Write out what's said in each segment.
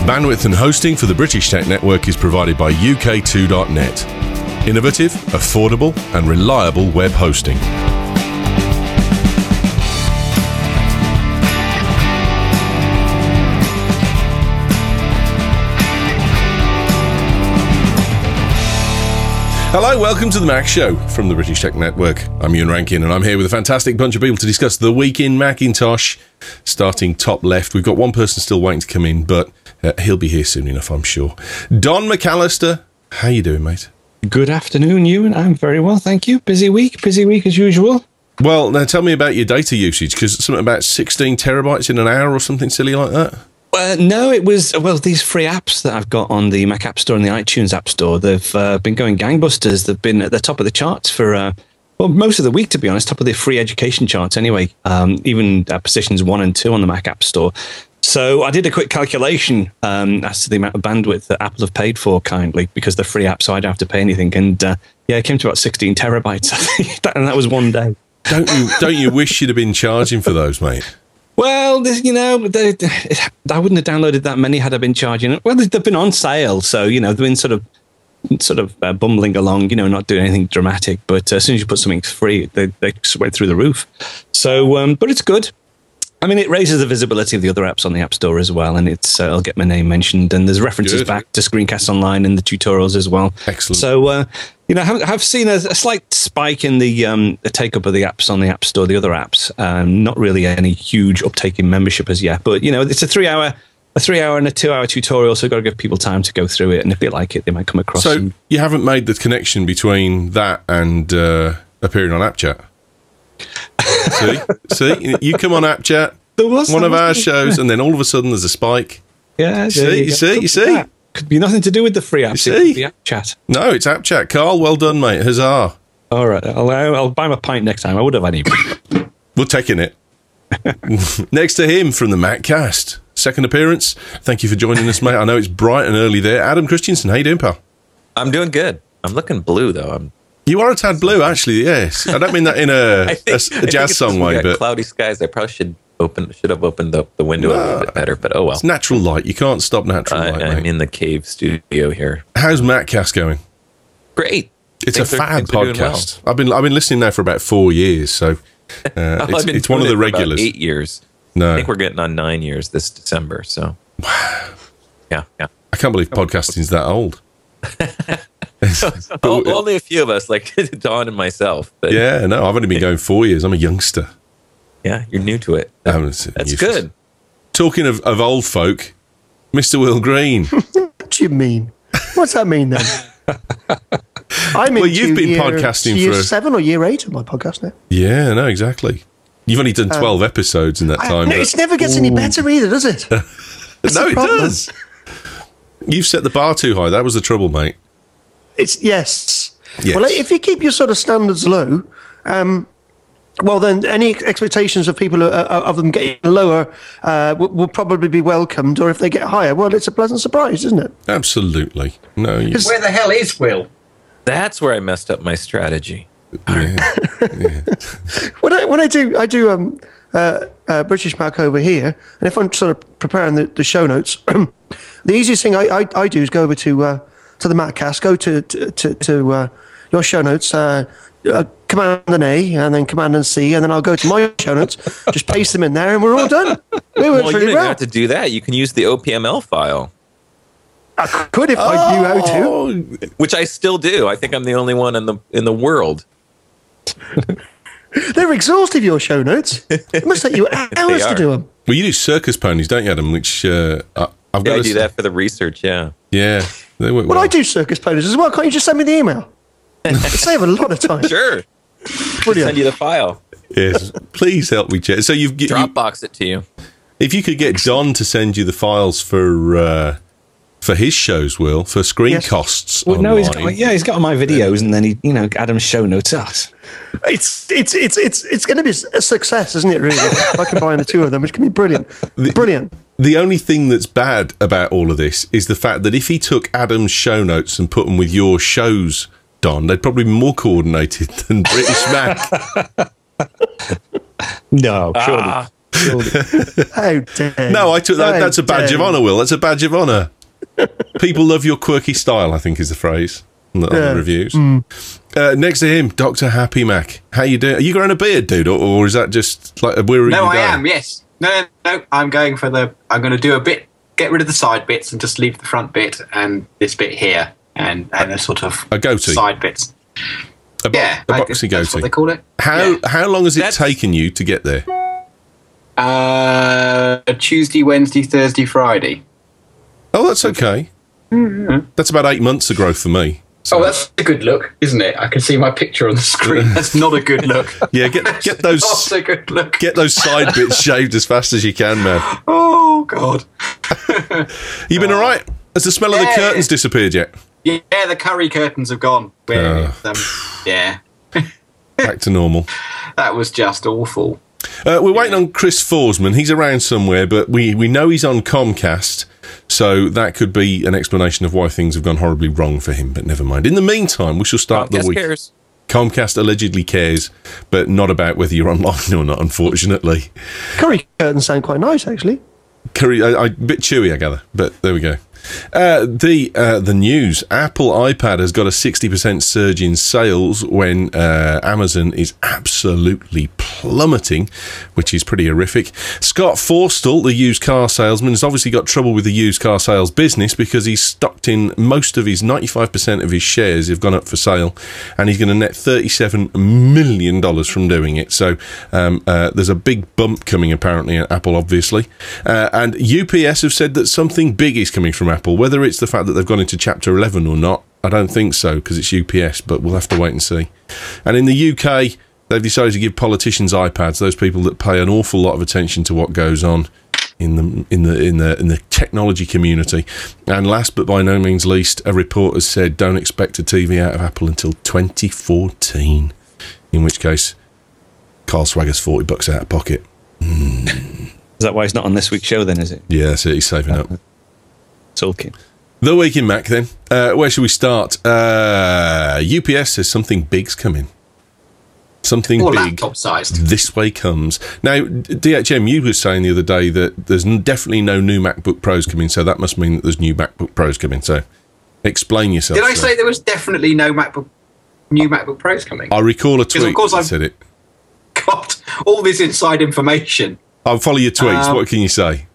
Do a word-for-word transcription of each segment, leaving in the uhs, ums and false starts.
Bandwidth and hosting for the British Tech Network is provided by U K two dot net. Innovative, affordable, and reliable web hosting. Hello, welcome to the Mac Show from the British Tech Network. I'm Ewan Rankin, and I'm here with a fantastic bunch of people to discuss the week in Macintosh. Starting top left, we've got one person still waiting to come in, but uh, he'll be here soon enough, I'm sure. Don McAllister, how you doing, mate? Good afternoon, Ewan. I'm very well, thank you. Busy week, busy week as usual. Well, now tell me about your data usage, because something about sixteen terabytes in an hour or something silly like that. Uh, no, it was, well, these free apps that I've got on the Mac App Store and the iTunes App Store, they've uh, been going gangbusters. They've been at the top of the charts for, uh, well, most of the week, to be honest, top of the free education charts anyway, um, even uh, positions one and two on the Mac App Store. So I did a quick calculation um, as to the amount of bandwidth that Apple have paid for kindly, because they're free apps, so I don't have to pay anything. And uh, yeah, it came to about sixteen terabytes, I think, and that was one day. Don't you, don't you wish you'd have been charging for those, mate? Well, this, you know, they, they, I wouldn't have downloaded that many had I been charging it. Well, they've been on sale, so, you know, they've been sort of sort of uh, bumbling along, you know, not doing anything dramatic. But uh, as soon as you put something free, they, they went through the roof. So, um, but it's good. I mean, it raises the visibility of the other apps on the App Store as well, and it's uh, I'll get my name mentioned, and there's references good. back to Screencasts Online in the tutorials as well. Excellent. So, uh, you know, I've, I've seen a, a slight spike in the um, the take up of the apps on the App Store, the other apps. Um, not really any huge uptake in membership as yet, but you know, it's a three hour, a three hour and a two hour tutorial, so we've got to give people time to go through it, and if they like it, they might come across. So some... you haven't made the connection between that and uh, appearing on AppChat. see, see, you come on AppChat. There was one of our shows, and then all of a sudden there's a spike. Yeah, see, you see, you see. Could be nothing to do with the free apps. It could be App Chat. No, it's App Chat. Carl, well done, mate. Huzzah. All right, I'll, I'll buy him a pint next time. I would have any. We're taking it. Next to him from the Maccast, second appearance. Thank you for joining us, mate. I know it's bright and early there. Adam Christensen, how you doing, pal? I'm doing good. I'm looking blue, though. I'm You are a tad blue, actually, yes. I don't mean that in a, think, a, a jazz song way, but... cloudy skies, I probably should open should have opened the, the window no, a little bit better, but oh well. It's natural light. You can't stop natural uh, light, I'm mate. in the cave studio here. How's Maccast going? Great. It's things a are, fab podcast. Well. I've been I've been listening now for about four years, so uh, oh, it's, it's one of the regulars. Eight years. No, I think we're getting on nine years this December. So, wow. Yeah, yeah. I can't believe podcasting's that old. but, only a few of us, like Don and myself. But yeah, no, I've only been going four years. I'm a youngster. Yeah, you're new to it. That's useless. Good. Talking of, of old folk, Mister Will Green. What do you mean? What's that mean then? I'm well, you've been year, podcasting year for a... seven or year eight of my podcast now. Yeah, no, exactly. You've only done twelve um, episodes in that time. I, no, it never gets Ooh. any better either, does it? No, it does. You've set the bar too high. That was the trouble, mate. It's yes. yes. Well, if you keep your sort of standards low, um, well, then any expectations of people uh, of them getting lower uh, will, will probably be welcomed, or if they get higher, well, it's a pleasant surprise, isn't it? Absolutely. No. You... Where the hell is Will? That's where I messed up my strategy. Yeah. yeah. when I when I do I do um uh, uh, British Mac over here, and if I'm sort of preparing the, the show notes, the easiest thing I, I, I do is go over to uh, to the Maccast, go to to to, to uh, your show notes. Uh, Uh, Command and A, and then Command and C, and then I'll go to my show notes, just paste them in there, and we're all done. We well, you don't well. have to do that. You can use the O P M L file. I could if oh. I knew how to, which I still do. I think I'm the only one in the in the world. They're exhaustive, your show notes. It must take you hours to do them. Well, you do Circus Ponies, don't you, Adam? Which uh, I, I've got. Yeah, I to do that for the research. Yeah. Yeah. They work well, well, I do Circus Ponies as well. Can't you just send me the email? It'd save a lot of time. Sure. Brilliant. Send you the file. Yes. Please help me check. So you've Dropbox you, it to you. If you could get Don to send you the files for uh, for his shows, Will, for Screencasts. Yes. Well, no, he's got, yeah, he's got my videos, and then he, you know, Adam's show notes us. It's it's it's it's it's going to be a success, isn't it? Really, if I combine the two of them, which can be brilliant. The, brilliant. The only thing that's bad about all of this is the fact that if he took Adam's show notes and put them with your shows, Don, they'd probably be more coordinated than British Mac. No, surely. Ah, surely. How dare No, I took that. How That's a badge of dare honour, Will. That's a badge of honour. People love your quirky style, I think is the phrase on the, on Yeah. the reviews. Uh, next to him, Doctor Happy Mac. How you doing? Are you growing a beard, dude, or, or is that just like where are No, you I going? am. Yes. No, no, no. I'm going for the. I'm going to do a bit. Get rid of the side bits and just leave the front bit and this bit here and and a sort of A goatee. side bits. A, bo- Yeah, a I boxy guess that's what they goatee. call it. How Yeah. how long has it That's- taken you to get there? Uh, Tuesday, Wednesday, Thursday, Friday. Oh, that's okay. That's about eight months of growth for me. So, Oh, that's a good look, isn't it? I can see my picture on the screen. That's not a good look. yeah, get get those Not a good look. get those side bits shaved as fast as you can, man. Oh God. You been all right? Has the smell of the Yeah. curtains disappeared yet? Yeah, the curry curtains have gone. Where, Oh. um, yeah, Back to normal. that was just awful. Uh, we're waiting on Chris Forsman. He's around somewhere, but we, we know he's on Comcast, so that could be an explanation of why things have gone horribly wrong for him, but never mind. In the meantime, we shall start the Comcast week. cares. Comcast allegedly cares, but not about whether you're online or not, unfortunately. Curry curtains sound quite nice, actually. Curry, a, a bit chewy, I gather, but there we go. Uh, the uh, the news: Apple iPad has got a sixty percent surge in sales when uh, Amazon is absolutely plummeting, which is pretty horrific. Scott Forstall, the used car salesman, has obviously got trouble with the used car sales business because he's stocked in most of his ninety-five percent of his shares have gone up for sale, and he's going to net thirty-seven million dollars from doing it. So um, uh, there's a big bump coming apparently at Apple, obviously, uh, and U P S have said that something big is coming from Apple. Whether it's the fact that they've gone into Chapter eleven or not, I don't think so because it's U P S, but we'll have to wait and see. And in the U K, they've decided to give politicians iPads, those people that pay an awful lot of attention to what goes on in the in the in the in the technology community. And last but by no means least, a report has said don't expect a T V out of Apple until twenty fourteen. In which case, Carl Swagger's forty bucks out of pocket. Is that why he's not on this week's show then, is it? Yeah, that's it. He's saving up. Sulking. The week in Mac, then. Uh, where should we start? Uh, U P S says something big's coming. Something Or big laptop sized. this way comes. Now, D H M, you were saying the other day that there's n- definitely no new MacBook Pros coming, so that must mean that there's new MacBook Pros coming. So explain yourself. Did I sir. say there was definitely no MacBook, new MacBook Pros coming? I recall a tweet of course that I've- said it. Got all this inside information. I'll follow your tweets. Um, What can you say?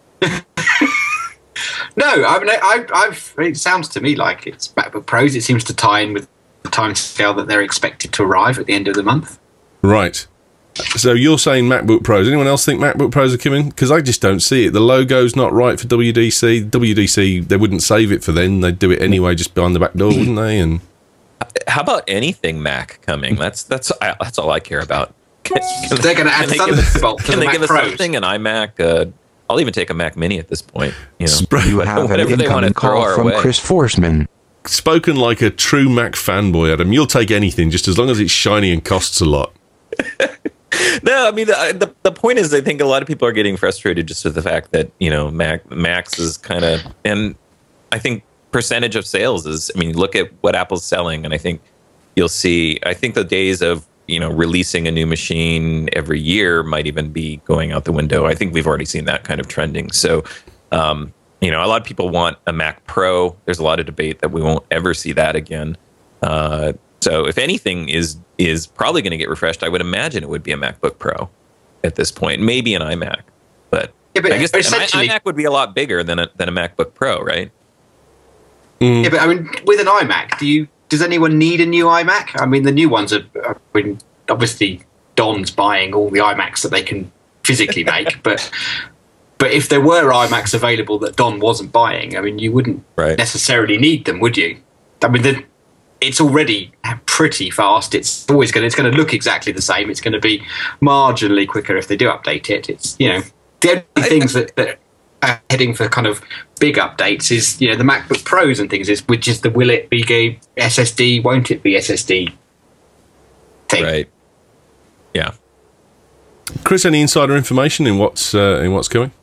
No, I mean, I, I've. It sounds to me like it's MacBook Pros. It seems to tie in with the time scale that they're expected to arrive at the end of the month. Right. So you're saying MacBook Pros. Anyone else think MacBook Pros are coming? Because I just don't see it. The logo's not right for W D C. W D C, they wouldn't save it for then. They'd do it anyway, just behind the back door, wouldn't they? And How about anything Mac coming? That's that's I, that's all I care about. Can, can They're going to add can they give us- Thunderbolt to Can the they Mac give us Pros. something? An iMac? Uh, I'll even take a Mac Mini at this point. You know, Spray- You have an Whatever they want to incoming throw call our from way. Chris Forsman. spoken like a true Mac fanboy, Adam. You'll take anything, just as long as it's shiny and costs a lot. No, I mean the, the the point is, I think a lot of people are getting frustrated just with the fact that you know Mac Macs is kind of, and I think percentage of sales is. I mean, look at what Apple's selling, and I think you'll see. I think the days of you know releasing a new machine every year might even be going out the window. I think we've already seen that kind of trending. So, um, you know, a lot of people want a Mac Pro. There's a lot of debate that we won't ever see that again. Uh, so, if anything is is probably going to get refreshed, I would imagine it would be a MacBook Pro at this point, maybe an iMac. But, Yeah, but I guess an essentially- iMac would be a lot bigger than a, than a MacBook Pro, right? Yeah, but I mean, with an iMac, do you? Does anyone need a new iMac? I mean, the new ones are. I mean, obviously, Don's buying all the iMacs that they can physically make, but but if there were iMacs available that Don wasn't buying, I mean, you wouldn't Right. necessarily need them, would you? I mean, the, it's already pretty fast. It's always going. It's going to look exactly the same. It's going to be marginally quicker if they do update it. It's you know the only things that. that are heading for kind of big updates is you know the MacBook Pros and things is which is the will it be a S S D, won't it be S S D thing. Right. Yeah. Chris, any insider information in what's uh, in what's coming?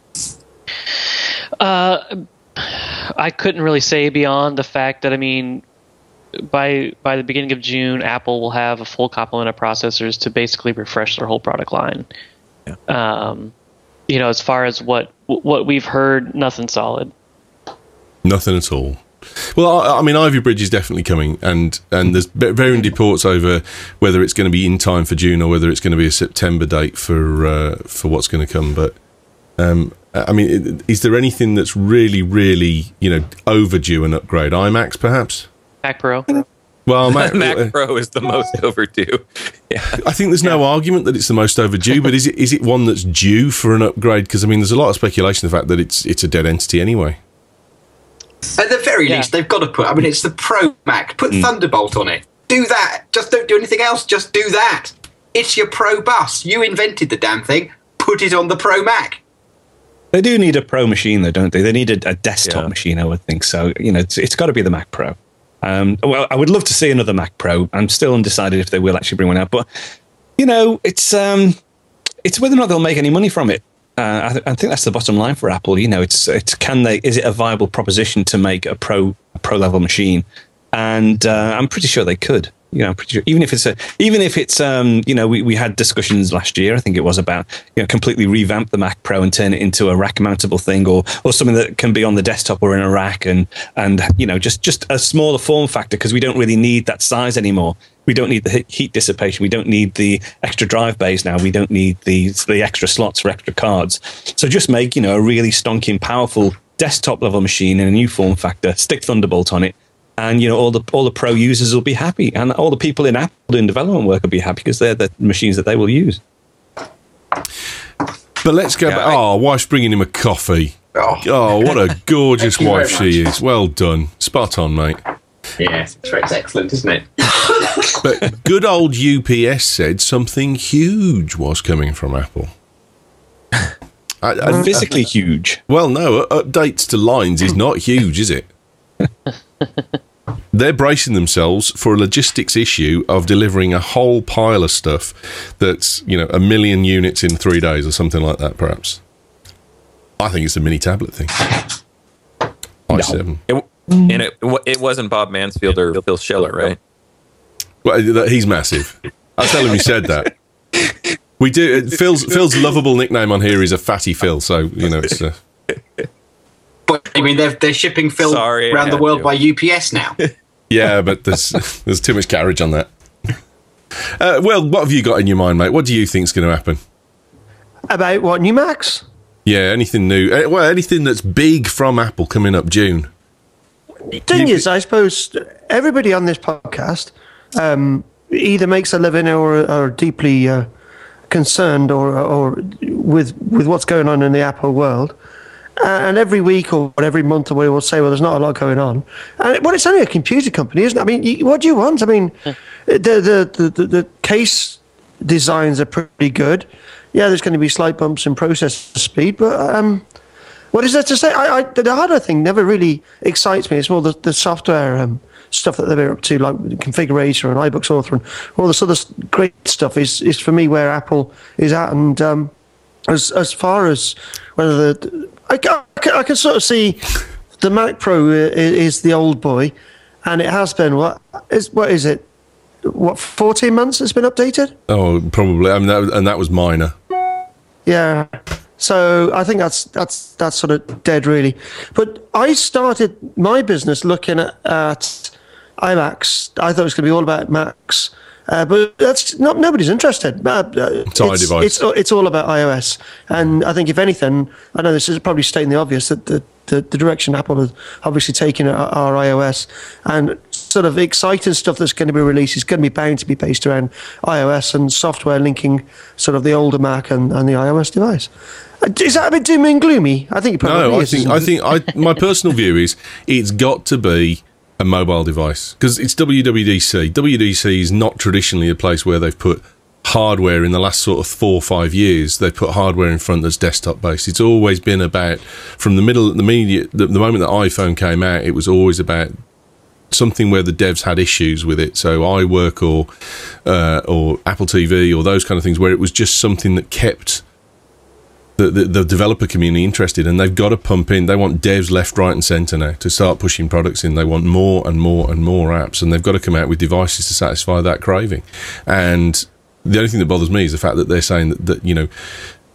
Uh, I couldn't really say beyond the fact that I mean, by by the beginning of June, Apple will have a full complement of processors to basically refresh their whole product line. Yeah. Um, you know, as far as what what we've heard, nothing solid. Nothing at all. Well, I, I mean, Ivy Bridge is definitely coming, and, and there's varying reports over whether it's going to be in time for June or whether it's going to be a September date for uh, for what's going to come. But um, I mean, is there anything that's really, really, you know, overdue an upgrade? iMacs, perhaps? Mac Pro. Well, Mac, Mac Pro is the most overdue. Yeah. I think there's no argument that it's the most overdue, but is it is it one that's due for an upgrade? Because I mean, there's a lot of speculation of the fact that it's it's a dead entity anyway. At the very Yeah. least, they've got to put. I mean, it's the Pro Mac. Put Thunderbolt on it. Do that. Just don't do anything else. Just do that. It's your Pro bus. You invented the damn thing. Put it on the Pro Mac. They do need a Pro machine, though, don't they? They need a, a desktop Yeah. machine, I would think. So, you know, it's, it's got to be the Mac Pro. Um, well, I would love to see another Mac Pro. I'm still undecided if they will actually bring one out. But, you know, it's um, it's whether or not they'll make any money from it. Uh, I, th- I think that's the bottom line for Apple. You know, it's it's can they? Is it a viable proposition to make a pro a pro level machine? And uh, I'm pretty sure they could. You know, I'm pretty sure even if it's a even if it's um, you know, we, we had discussions last year. I think it was about, you know, completely revamp the Mac Pro and turn it into a rack mountable thing, or or something that can be on the desktop or in a rack, and and you know, just just a smaller form factor, because we don't really need that size anymore. We don't need the he- heat dissipation. We don't need the extra drive bays now. We don't need the the extra slots for extra cards. So just make, you know, a really stonking powerful desktop level machine in a new form factor. Stick Thunderbolt on it, and you know, all the all the pro users will be happy, and all the people in Apple doing development work will be happy because they're the machines that they will use. But let's go Yeah, back. I- Oh, wife's bringing him a coffee. Oh, Oh, what a gorgeous Thank you very wife she much. is. Well done. Spot on, mate. yes, it's, it's excellent, isn't it? But good old U P S said something huge was coming from Apple. I, I, Physically huge. well, no, uh, updates to lines is not huge, is it? They're bracing themselves for a logistics issue of delivering a whole pile of stuff that's, you know, a million units in three days or something like that, perhaps. I think it's a mini tablet thing. i seven. It, and it it wasn't Bob Mansfield or Phil Schiller, right? Well, that- he's massive. I'll tell him he said that. We do. Phil's Phil's lovable nickname on here is a Fatty Phil, so you know it's. Uh, But I mean, they're they're shipping Phil Sorry, I around the had world to. by U P S now. yeah, but there's there's too much carriage on that. Uh, well, what have you got in your mind, mate? What do you think's going to happen? About what, new Macs? Yeah, anything new? Uh, well, anything that's big from Apple coming up June. Thing You- is, I suppose everybody on this podcast um, either makes a living or are deeply uh, concerned or or with with what's going on in the Apple world. Uh, and every week or every month or whatever, we'll say, well, there's not a lot going on. And well, it's only a computer company, isn't it? I mean, you, what do you want? I mean, the, the, the, the, the case designs are pretty good. Yeah, there's going to be slight bumps in processor speed, but um, what is there to say? I, I, the hardware thing never really excites me. It's more the, the software um, stuff that they're up to, like Configurator and iBooks Author and all this other s- great stuff is, is for me where Apple is at. And um, as as far as whether the... I, ca- I, ca- I can sort of see the Mac Pro is, is the old boy, and it has been, what is, what is it? What, fourteen months it's been updated? Oh, probably. I mean, that, and that was minor. Yeah. So I think that's that's that's sort of dead, really. But I started my business looking at, at iMacs. I thought it was going to be all about Macs, uh, but that's not. Nobody's interested. Uh, it's, iDevice. It's it's all about iOS, and I think if anything, I know this is probably stating the obvious that the the, the direction Apple has obviously taken are, are iOS, and sort of exciting stuff that's going to be released is going to be bound to be based around iOS and software linking sort of the older Mac and, and the iOS device. Uh, Is that a bit doom and gloomy? I think it probably No, I is. think isn't I it? think I my personal view is it's got to be a mobile device because it's W W D C. W W D C is not traditionally a place where they've put hardware in the last sort of four or five years. They've put hardware in front that's desktop based. It's always been about from the middle, the media, the, the moment that iPhone came out, it was always about something where the devs had issues with it. So iWork or uh, or Apple T V or those kind of things, where it was just something that kept the, the, the developer community interested, and they've got to pump in. They want devs left, right, and centre now to start pushing products in. They want more and more and more apps, and they've got to come out with devices to satisfy that craving. And the only thing that bothers me is the fact that they're saying that, that you know,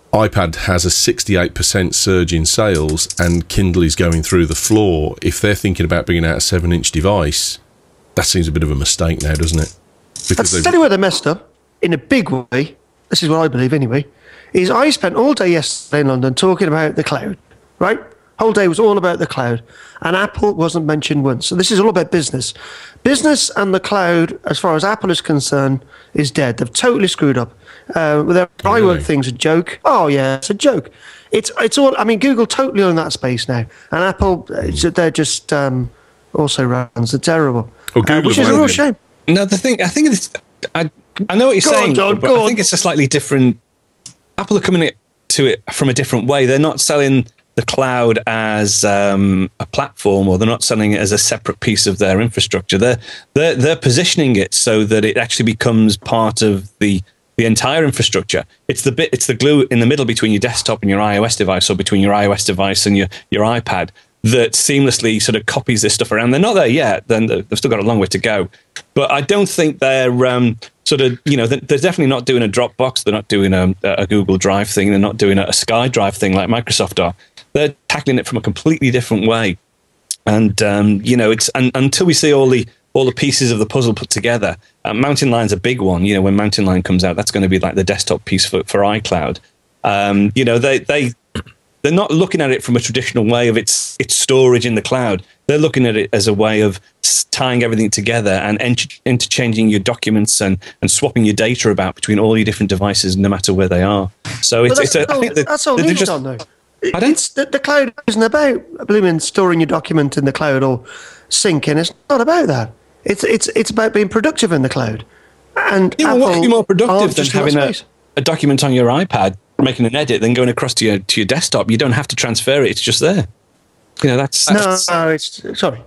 iPad has a sixty-eight percent surge in sales and Kindle is going through the floor, if they're thinking about bringing out a seven-inch device, that seems a bit of a mistake now, doesn't it? Because I'll tell you where they messed up, in a big way, this is what I believe anyway, is I spent all day yesterday in London talking about the cloud, right? Whole day was all about the cloud, and Apple wasn't mentioned once. So this is all about business. Business and the cloud, as far as Apple is concerned, is dead. They've totally screwed up. Uh, their Really? iWork thing's a joke. Oh yeah, it's a joke. It's it's all. I mean, Google totally own that space now, and Apple, it's- they're just um, also runs. They're terrible, Well, Google uh, which have is a real owned it. shame. No, the thing I think it's I I know what you're Go on, saying, John, but go I on. think it's a slightly different. Apple are coming to it from a different way. They're not selling the cloud as um, a platform, or they're not selling it as a separate piece of their infrastructure. They're they're they're positioning it so that it actually becomes part of the the entire infrastructure. It's the bit, it's the glue in the middle between your desktop and your iOS device, or between your iOS device and your your iPad, that seamlessly sort of copies this stuff around. They're not there yet. Then they've still got a long way to go. But I don't think they're um, sort of, you know, they're definitely not doing a Dropbox. They're not doing a, a Google Drive thing. They're not doing a SkyDrive thing like Microsoft are. They're tackling it from a completely different way. And, um, you know, it's and, until we see all the all the pieces of the puzzle put together. Uh, Mountain Lion's a big one. You know, when Mountain Lion comes out, that's going to be like the desktop piece for, for iCloud. Um, you know, they, they, they're not looking at it from a traditional way of its its storage in the cloud. They're looking at it as a way of tying everything together and ent- interchanging your documents and, and swapping your data about between all your different devices, no matter where they are. So it's, But it's that's, a, I all, think that that's all they're needed just- on though. Pardon? It's the, the cloud isn't about blooming storing your document in the cloud or syncing. It's not about that. It's it's it's about being productive in the cloud. And Yeah, well, what could Apple be more productive aren't than just in that having a, space. a document on your iPad, making an edit, then going across to your to your desktop? You don't have to transfer it; it's just there. You know, that's, No, that's no, it's sorry.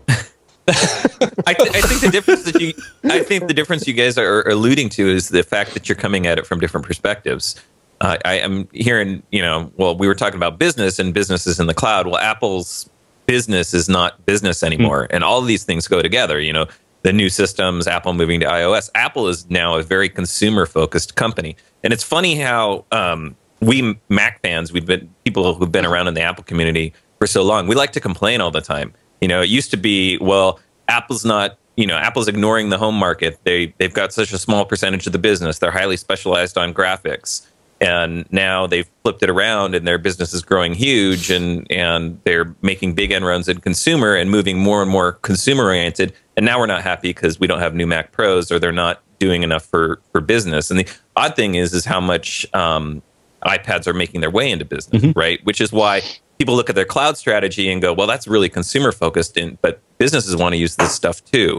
I, th- I think the difference that you, I think the difference you guys are alluding to is the fact that you're coming at it from different perspectives. Uh, I am hearing, you know, well, we were talking about business and businesses in the cloud. Well, Apple's business is not business anymore, and all of these things go together. You know, the new systems, Apple moving to iOS. Apple is now a very consumer-focused company, and it's funny how um, we Mac fans, we've been people who've been around in the Apple community for so long. We like to complain all the time. You know, it used to be, well, Apple's not, you know, Apple's ignoring the home market. They, they've got such a small percentage of the business. They're highly specialized on graphics. And now they've flipped it around and their business is growing huge and, and they're making big inroads in consumer and moving more and more consumer oriented. And now we're not happy because we don't have new Mac Pros or they're not doing enough for, for business. And the odd thing is, is how much um, iPads are making their way into business, mm-hmm. right? Which is why people look at their cloud strategy and go, well, that's really consumer focused, in, but businesses want to use this stuff too.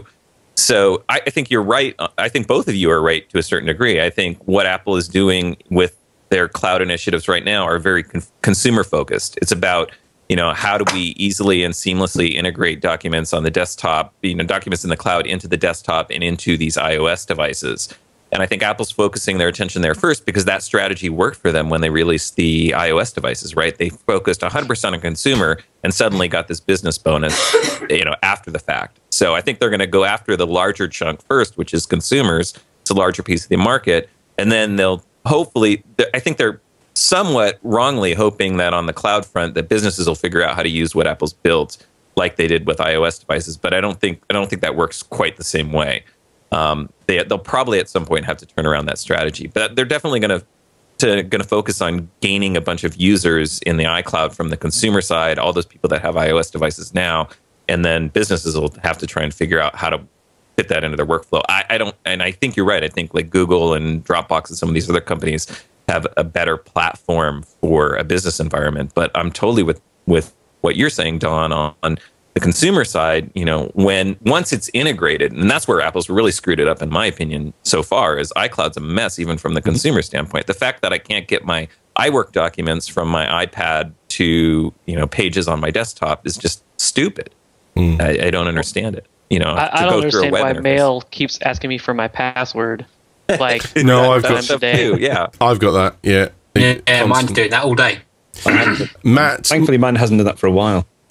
So I, I think you're right. I think both of you are right to a certain degree. I think what Apple is doing with their cloud initiatives right now are very con- consumer focused. It's about, you know, how do we easily and seamlessly integrate documents on the desktop, you know, documents in the cloud into the desktop and into these iOS devices. And I think Apple's focusing their attention there first because that strategy worked for them when they released the iOS devices, right? They focused one hundred percent on consumer and suddenly got this business bonus, you know, after the fact. So I think they're going to go after the larger chunk first, which is consumers. It's a larger piece of the market. And then they'll hopefully, I think they're somewhat wrongly hoping that on the cloud front, that businesses will figure out how to use what Apple's built like they did with iOS devices. But I don't think I don't think that works quite the same way. Um, they, they'll probably at some point have to turn around that strategy, but they're definitely going to to going to focus on gaining a bunch of users in the iCloud from the consumer side, all those people that have iOS devices now, and then businesses will have to try and figure out how to fit that into their workflow. I, I don't, and I think you're right. I think like Google and Dropbox and some of these other companies have a better platform for a business environment. But I'm totally with with what you're saying, Don, on, on the consumer side, you know, when once it's integrated, and that's where Apple's really screwed it up, in my opinion, so far, is iCloud's a mess, even from the consumer standpoint. The fact that I can't get my iWork documents from my iPad to, you know, pages on my desktop is just stupid. Mm. I, I don't understand it. You know, I, to I go don't through a understand web why interface. Mail keeps asking me for my password. Like, no, I've that got stuff too. Yeah, I've got that. Yeah, yeah, yeah mine's doing that all day. Matt, thankfully, mine hasn't done that for a while.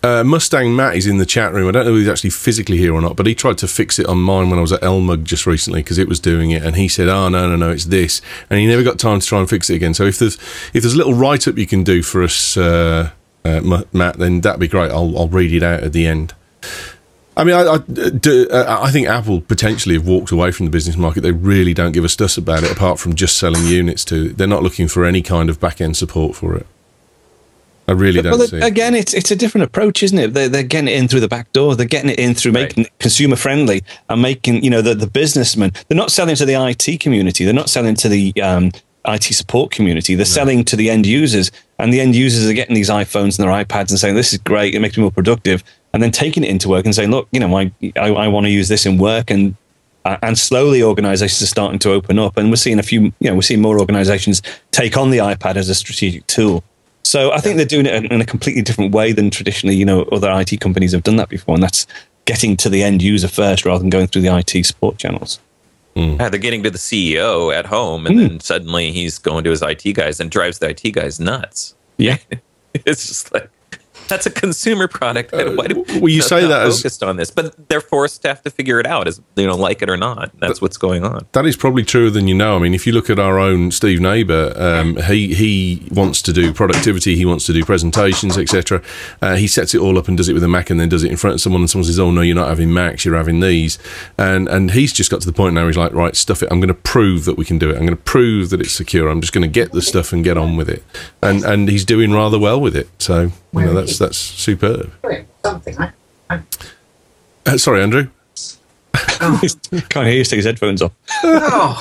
Uh, Mustang Matt is in the chat room. I don't know if he's actually physically here or not, but he tried to fix it on mine when I was at Elmug just recently because it was doing it, and he said, "Oh no, no, no, it's this," and he never got time to try and fix it again. So if there's if there's a little write up you can do for us, uh, uh, Matt, then that'd be great. I'll I'll read it out at the end. I mean, I I, do, uh, I think Apple potentially have walked away from the business market. They really don't give a stuss about it, apart from just selling units to. They're not looking for any kind of back end support for it. I really don't well, see it. Again, it's it's a different approach, isn't it? They're, they're getting it in through the back door. They're getting it in through Right. making it consumer friendly and making, you know, the, the businessmen. They're not selling to the I T community. They're not selling to the um, I T support community. They're no. selling to the end users. And the end users are getting these iPhones and their iPads and saying, this is great, it makes me more productive. And then taking it into work and saying, look, you know, I, I, I want to use this in work. And uh, and slowly organizations are starting to open up. And we're seeing a few, you know, we're seeing more organizations take on the iPad as a strategic tool. So I think they're doing it in a completely different way than traditionally, you know, other I T companies have done that before. And that's getting to the end user first rather than going through the I T support channels. Mm. Yeah, they're getting to the C E O at home, and mm. then suddenly he's going to his I T guys and drives the I T guys nuts. Yeah. It's just like, that's a consumer product. Why do well, you say that focused as, on this, but they're forced to have to figure it out, as you know, like it or not. That's what's going on. That is probably truer than you know. I mean, if you look at our own Steve Neighbour, um, he he wants to do productivity, he wants to do presentations, et cetera. Uh, he sets it all up and does it with a Mac, and then does it in front of someone, and someone says, "Oh no, you're not having Macs, you're having these." And and he's just got to the point now. Where he's like, "Right, stuff it. I'm going to prove that we can do it. I'm going to prove that it's secure. I'm just going to get the stuff and get on with it." And and he's doing rather well with it. So you know, that's that's superb. Something. I, I... Uh, sorry, Andrew. Oh. Can't hear you. Take his headphones off. Oh.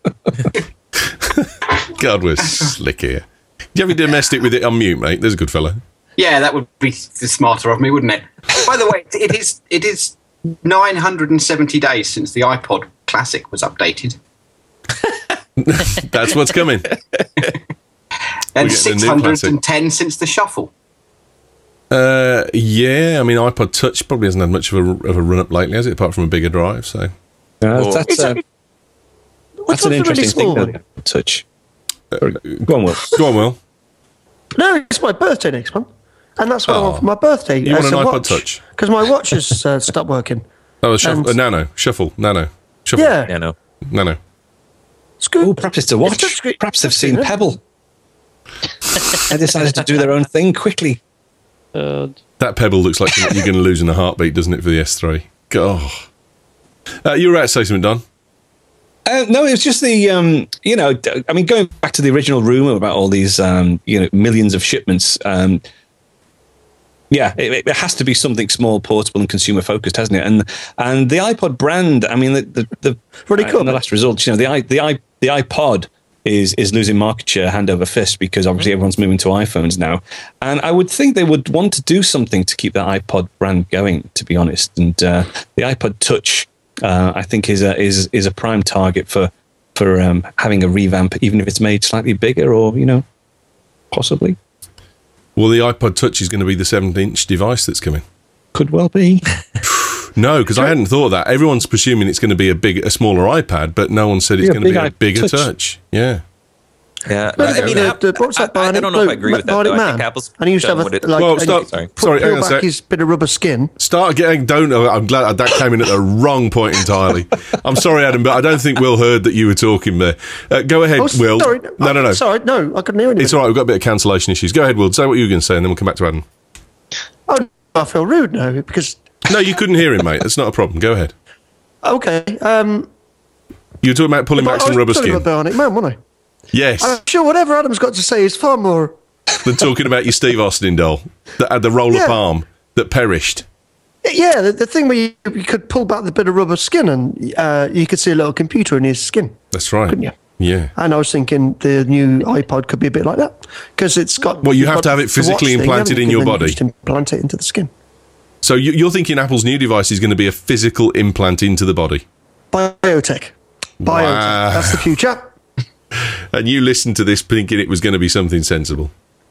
God, we're slick here. Do you have your domestic with it on mute, mate? There's a good fella. Yeah, that would be smarter of me, wouldn't it? By the way, it is it is nine hundred seventy days since the iPod Classic was updated. That's what's coming. And six hundred ten since the Shuffle. Uh, yeah, I mean, iPod Touch probably hasn't had much of a, of a run up lately, has it? Apart from a bigger drive, so. Yeah, well, that's uh, that's an interesting really thing. Though, Touch. Uh, go on, Will. Go on, Will. No, it's my birthday next month, and that's what oh. I want for my birthday. You want an iPod watch, Touch? Because my watch has uh, stopped working. Oh, a shuffle, a Nano, Shuffle, Nano, Shuffle. Yeah, Nano, Nano. It's good. Oh, perhaps it's a watch. It's perhaps they've seen it. Pebble. They decided to do their own thing quickly. Uh, that Pebble looks like you're going to lose in a heartbeat, doesn't it, for the S three? God. Uh, you were about to say something, Don? Uh, no, it was just the, um, you know, I mean, going back to the original rumour about all these, um, you know, millions of shipments. Um, yeah, it, it has to be something small, portable, and consumer focused, hasn't it? And and the iPod brand, I mean, the the, the really cool. Uh, the last results, you know, the i the i the iPod. is is losing market share hand over fist because obviously everyone's moving to iPhones now. And I would think they would want to do something to keep the iPod brand going, to be honest. And uh, the iPod Touch, uh, I think, is a is is a prime target for for um, having a revamp, even if it's made slightly bigger or, you know, possibly. Well, the iPod Touch is going to be the seven-inch device that's coming. Could well be. No, because I hadn't thought of that. Everyone's presuming it's going to be a big, a smaller iPad, but no one said it's yeah, going to be a bigger touch. touch. Yeah. Yeah, but I mean, the, the, what's that I, I don't know if I agree with that. Though. I think Apple's and he used to have a, it, like, well, start, sorry, sorry, peel back his bit of rubber skin. Start again. Don't know. I'm glad that came in at the wrong point entirely. I'm sorry, Adam, but I don't think Will heard that you were talking there. Uh, go ahead, oh, Will. Sorry, no, no, no. Sorry, no, I couldn't hear anything. It's all right. We've got a bit of cancellation issues. Go ahead, Will. Say what you were going to say, and then we'll come back to Adam. Oh, I feel rude now because. No, you couldn't hear him, mate. That's not a problem. Go ahead. Okay. Um, you were talking about pulling back some rubber skin. I was talking about Bionic Man, wasn't I? Yes. I'm sure whatever Adam's got to say is far more... than talking about your Steve Austin doll that had the roller yeah. palm that perished. Yeah, the, the thing where you, you could pull back the bit of rubber skin and uh, you could see a little computer in his skin. That's right. Couldn't you? Yeah. And I was thinking the new iPod could be a bit like that because it's got... Well, you have to have it physically implanted in your body. Just implant it into the skin. So you're thinking Apple's new device is going to be a physical implant into the body? Biotech. Biotech. Wow. That's the future. And you listened to this thinking it was going to be something sensible.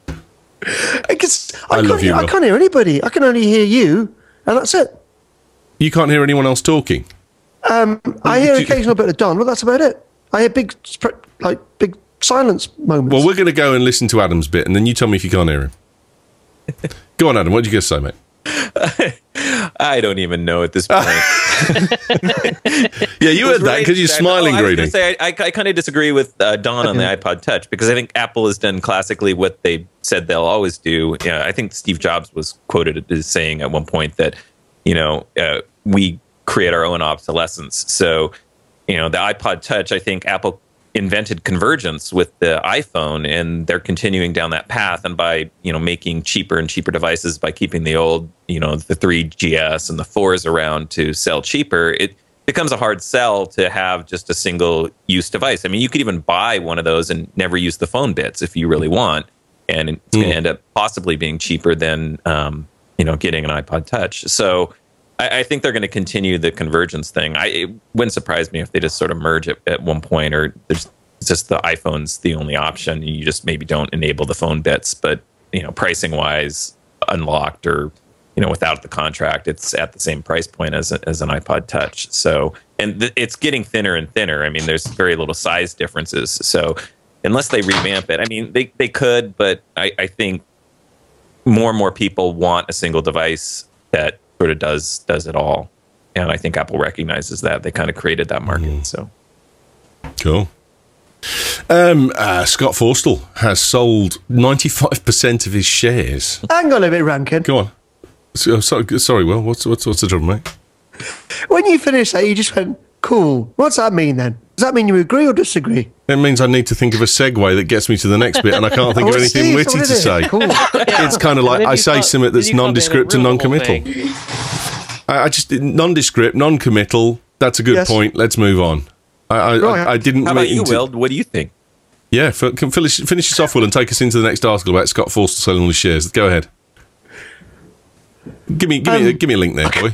I, guess I, I can't love you, hear, I can't hear anybody. I can only hear you, and that's it. You can't hear anyone else talking? Um, I hear an occasional bit of Don, but that's about it. I hear big, like big silence moments. Well, we're going to go and listen to Adam's bit, and then you tell me if you can't hear him. Go on, Adam. What did you going to say, mate? I don't even know at this point. Yeah, you heard that because you're smiling, oh, I was Greedy. gonna say, I, I, I kind of disagree with uh, Don on the iPod Touch because I think Apple has done classically what they said they'll always do. Yeah, I think Steve Jobs was quoted as saying at one point that, you know, uh, we create our own obsolescence. So, you know, the iPod Touch, I think Apple invented convergence with the iPhone, and they're continuing down that path. And by, you know, making cheaper and cheaper devices, by keeping the old, you know, the three G S and the fours around to sell cheaper, it becomes a hard sell to have just a single use device. I mean, you could even buy one of those and never use the phone bits if you really want, and it's mm. going to end up possibly being cheaper than, um, you know, getting an iPod Touch. So I, I think they're going to continue the convergence thing. I, it wouldn't surprise me if they just sort of merge it at one point, or there's just the iPhone's the only option. You just maybe don't enable the phone bits, but, you know, pricing wise, unlocked or, you know, without the contract, it's at the same price point as a, as an iPod Touch. So, and th- it's getting thinner and thinner. I mean, there's very little size differences. So, unless they revamp it, I mean, they they could, but I, I think more and more people want a single device that sort of does does it all, and I think Apple recognizes that. They kind of created that market. Mm. So, cool. Um, uh, Scott Forstall has sold ninety-five percent of his shares. Hang on a bit, Rankin. Go on. So, sorry, sorry, Will. What's what's what's the trouble, mate? When you finished that, you just went, "Cool." What's that mean then? Does that mean you agree or disagree? It means I need to think of a segue that gets me to the next bit, and I can't think oh, of anything Steve, witty to say. Cool. Yeah. It's kind of like I say something that's nondescript and non-committal. I, I just nondescript, non-committal. That's a good yes. point. Let's move on. I, I, right. I, I didn't. How about you, to, Will? What do you think? Yeah, for, can finish, finish this off, Will, and take us into the next article about Scott Forstall selling all his shares. Go ahead. Give me, give um, me, give me a link there, boy.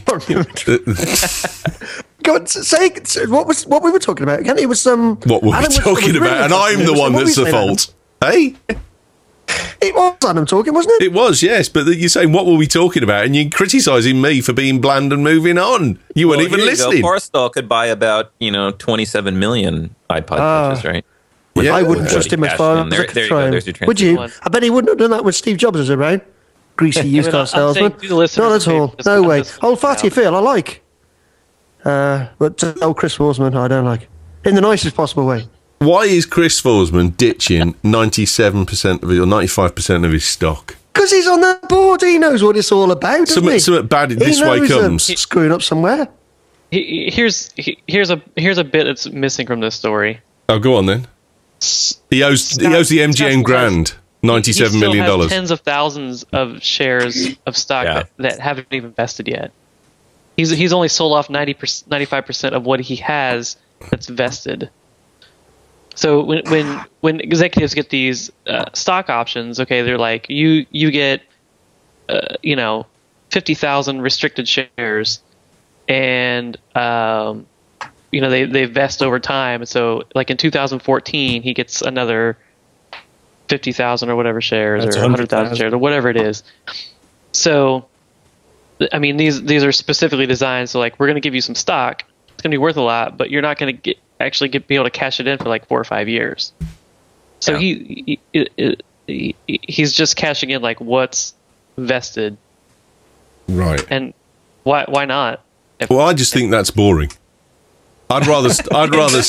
Go on, say what was what we were talking about again. It was um. What were we Adam talking was, about? And I'm the one that's the fault. Hey, it was Adam talking, wasn't it? It was, yes. But you're saying what were we talking about, and you're criticising me for being bland and moving on. You weren't well, even listening. Forstall could buy about you know twenty-seven million iPod uh, Touches, right? Yeah, I wouldn't trust him as far as I could try him. Would you? I bet he wouldn't have done that when Steve Jobs was around. Greasy used car salesman. Not at all. No way. Old fatty Phil, I like. Uh, but uh, old Chris Forsman, I don't like. In the nicest possible way. Why is Chris Forsman ditching ninety-seven percent of it or ninety-five percent of his stock? Because he's on that board. He knows what it's all about, doesn't something, he? Something bad this way comes. He screwing up somewhere. He, here's he, here's a here's a bit that's missing from this story. Oh, go on then. He owes he owes the M G M Grand ninety-seven million dollars. He still has tens of thousands of shares of stock yeah. that, that haven't even vested yet. He's he's only sold off ninety percent, ninety-five percent of what he has that's vested. So when when when executives get these uh, stock options, okay, they're like you you get uh, you know fifty thousand restricted shares, and um, you know they they vest over time. So like in two thousand fourteen, he gets another fifty thousand or whatever shares, That's or one hundred thousand shares, or whatever it is. So, I mean, these these are specifically designed. So, like, we're going to give you some stock. It's going to be worth a lot, but you're not going to get actually get be able to cash it in for like four or five years. So yeah. he, he, he he's just cashing in like what's vested, right? And why why not? If, well, I just if, think that's boring. I'd rather. I'd rather.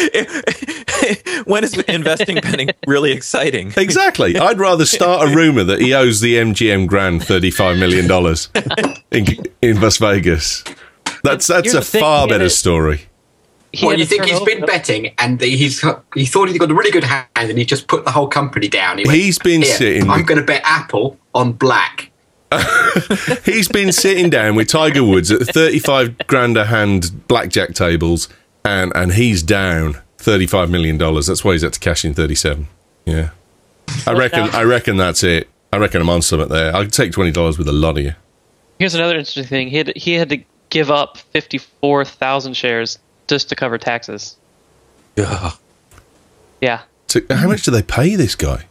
When is investing becoming really exciting? Exactly. I'd rather start a rumor that he owes the M G M Grand thirty-five million dollars in, in Las Vegas. That's that's a far better story. Well, you think he's been betting and he's he thought he'd got a really good hand and he just put the whole company down. He went, he's been sitting. I'm going to bet Apple on black. He's been sitting down with Tiger Woods at thirty-five grand a hand blackjack tables, and, and he's down thirty-five million dollars. That's why he's had to cash in thirty-seven. Yeah, I reckon. I reckon that's it. I reckon I'm on something there. I'd take twenty dollars with a lot of you. Here's another interesting thing. He had he had to give up fifty-four thousand shares just to cover taxes. Yeah. Yeah. So how much do they pay this guy?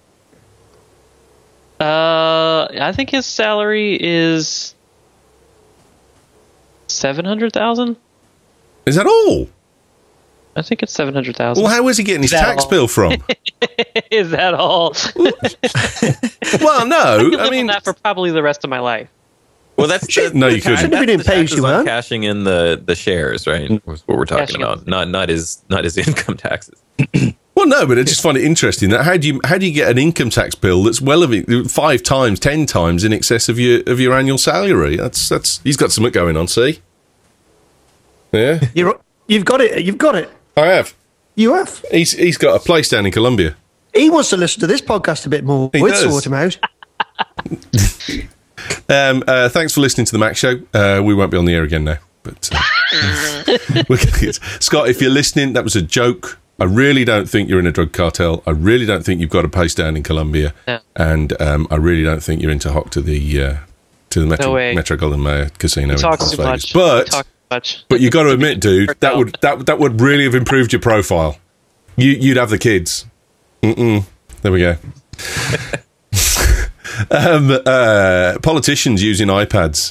Uh, I think his salary is seven hundred thousand. Is that all? I think it's seven hundred thousand. Well, how is he getting his tax all? bill from? Is that all? Well, no. I, I mean, that for probably the rest of my life. Well, that's the, No, the you couldn't. tax- Shouldn't have been that's the paid, taxes you on weren't. cashing in the, the shares, right? Was what we're talking Cashing about. in. Not not his not his income taxes. Well, no, but I just find it interesting that how do you how do you get an income tax bill that's well of it, five times, ten times in excess of your of your annual salary? That's that's he's got something going on. See, yeah, You're, you've got it. You've got it. I have. You have. He's he's got a place down in Colombia. He wants to listen to this podcast a bit more. He We'd does. sort him out. Um, uh, thanks for listening to the Mac Show. Uh, we won't be on the air again now, but uh, we're gonna get- Scott, if you're listening, that was a joke. I really don't think you're in a drug cartel. I really don't think you've got a place down in Colombia, No. and um, I really don't think you're into hock to the uh, to the Metro, No way. Metro Golden Mayer Casino You in talk Las too Vegas. much. But You talk too much. but you got to admit, dude, that would that that would really have improved your profile. You you'd have the kids. Mm-mm. There we go. um, uh, politicians using iPads.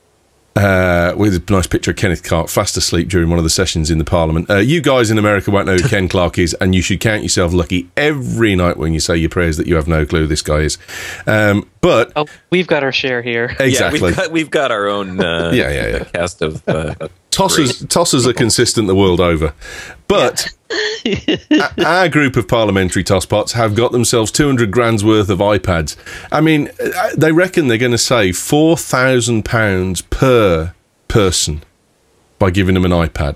Uh, with a nice picture of Kenneth Clark fast asleep during one of the sessions in the Parliament. Uh, you guys in America won't know who Ken Clark is, and you should count yourself lucky every night when you say your prayers that you have no clue who this guy is. Um, but Oh, we've got our share here. exactly, Yeah, we've got we've got our own uh, Yeah, yeah, yeah. cast of uh, tossers tossers are consistent the world over. But a- our group of parliamentary tosspots have got themselves two hundred grand's worth of iPads. I mean, uh, they reckon they're going to save four thousand pounds per person by giving them an iPad.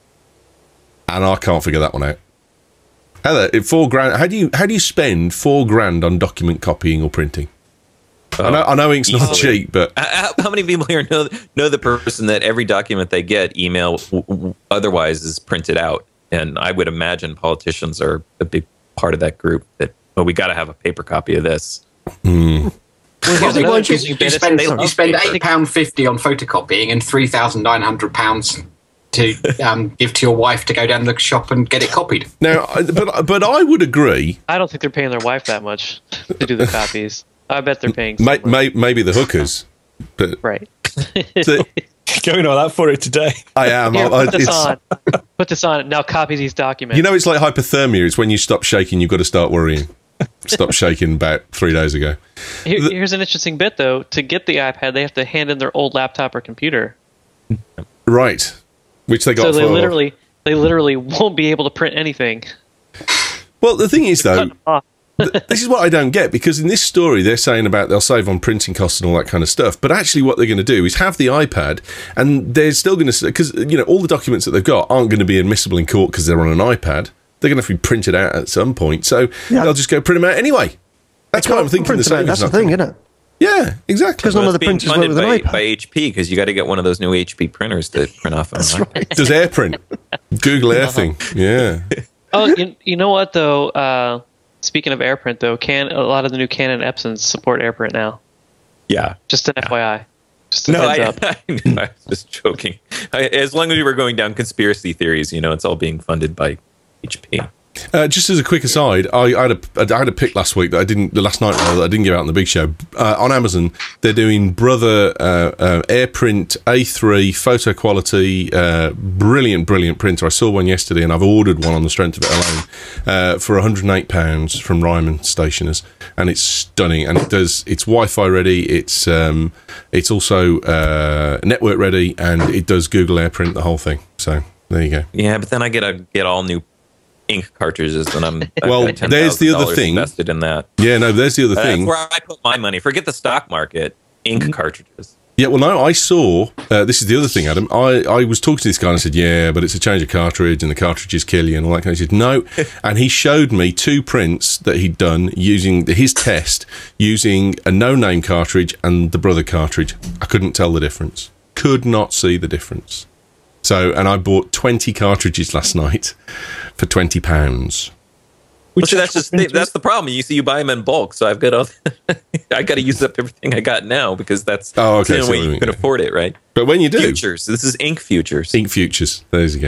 And I can't figure that one out. Heather, if four grand, how do you how do you spend four grand on document copying or printing? I know, I know ink's not easily. cheap, but How, how many people here know know the person that every document they get, email, w- w- otherwise, is printed out? And I would imagine politicians are a big part of that group. That oh, we got to have a paper copy of this. Well, here's Well, another why don't you- interesting You bit. spend, It's- you spend eight pound fifty on photocopying and three thousand nine hundred pounds to um, give to your wife to go down the shop and get it copied. now, I- but but I would agree. I don't think they're paying their wife that much to do the copies. I bet they're paying. May, someone. may, maybe the hookers, but Right. the, Going all that for it today. I am. Here, I, put this it's, on. Put this on. Now copy these documents. you know, it's like hypothermia. It's when you stop shaking, you've got to start worrying. Stop shaking about three days ago. Here, here's an interesting bit, though. To get the iPad, they have to hand in their old laptop or computer. Right, which they got So they for. literally, they literally won't be able to print anything. Well, the thing is, though, Cut them off. th- this is what I don't get, because in this story they're saying about they'll save on printing costs and all that kind of stuff, but actually what they're going to do is have the iPad, and they're still going to, because you know all the documents that they've got aren't going to be admissible in court because they're on an iPad. They're going to have to be printed out at some point, so Yeah. they'll just go print them out anyway. That's what I'm thinking. Print The them out, same That's the is thing, not- isn't it? Yeah, exactly. Because none Well, of the it's being printers work funded with an by, iPad. by H P because you got to get one of those new H P printers to print off. That's right. Does AirPrint, Google AirThing, yeah. Oh, you, you know what though? Uh, speaking of AirPrint, though, can a lot of the new Canon Epsons support AirPrint now? Yeah. Just an F Y I. Just a No, I, heads up. I, I was just joking. I, as long as we were going down conspiracy theories, you know, it's all being funded by H P. Uh, just as a quick aside, I, I had a I had a pick last week that I didn't the last night rather, that I didn't give out on the big show. Uh, on Amazon, they're doing Brother uh, uh, AirPrint A three photo quality, uh, brilliant, brilliant printer. I saw one yesterday, and I've ordered one on the strength of it alone uh, for one hundred and eight pounds from Ryman Stationers, and it's stunning. And it does it's Wi-Fi ready. It's um, it's also uh, network ready, and it does Google AirPrint the whole thing. So there you go. Yeah, but then I get a get all new ink cartridges, and I'm I've Well, got there's the other ten thousand dollars thing. invested in that. Yeah, no, there's the other Uh, thing. That's where I put my money. Forget the stock market. Ink cartridges. Yeah, well, no, I saw. Uh, this is the other thing, Adam. I, I was talking to this guy and I said, "Yeah, but it's a change of cartridge, and the cartridges kill you, and all that kind of." He said, "No," and he showed me two prints that he'd done using his test using a no-name cartridge and the Brother cartridge. I couldn't tell the difference. Could not see the difference. So, and I bought twenty cartridges last night for twenty pounds. Well, see, that's just that's the problem. You see, you buy them in bulk, so I've got all. I got to use up everything I got now because that's Oh, okay, the so only way you we- can afford it, right? But when you do, Futures. This is ink futures. Ink Futures. There you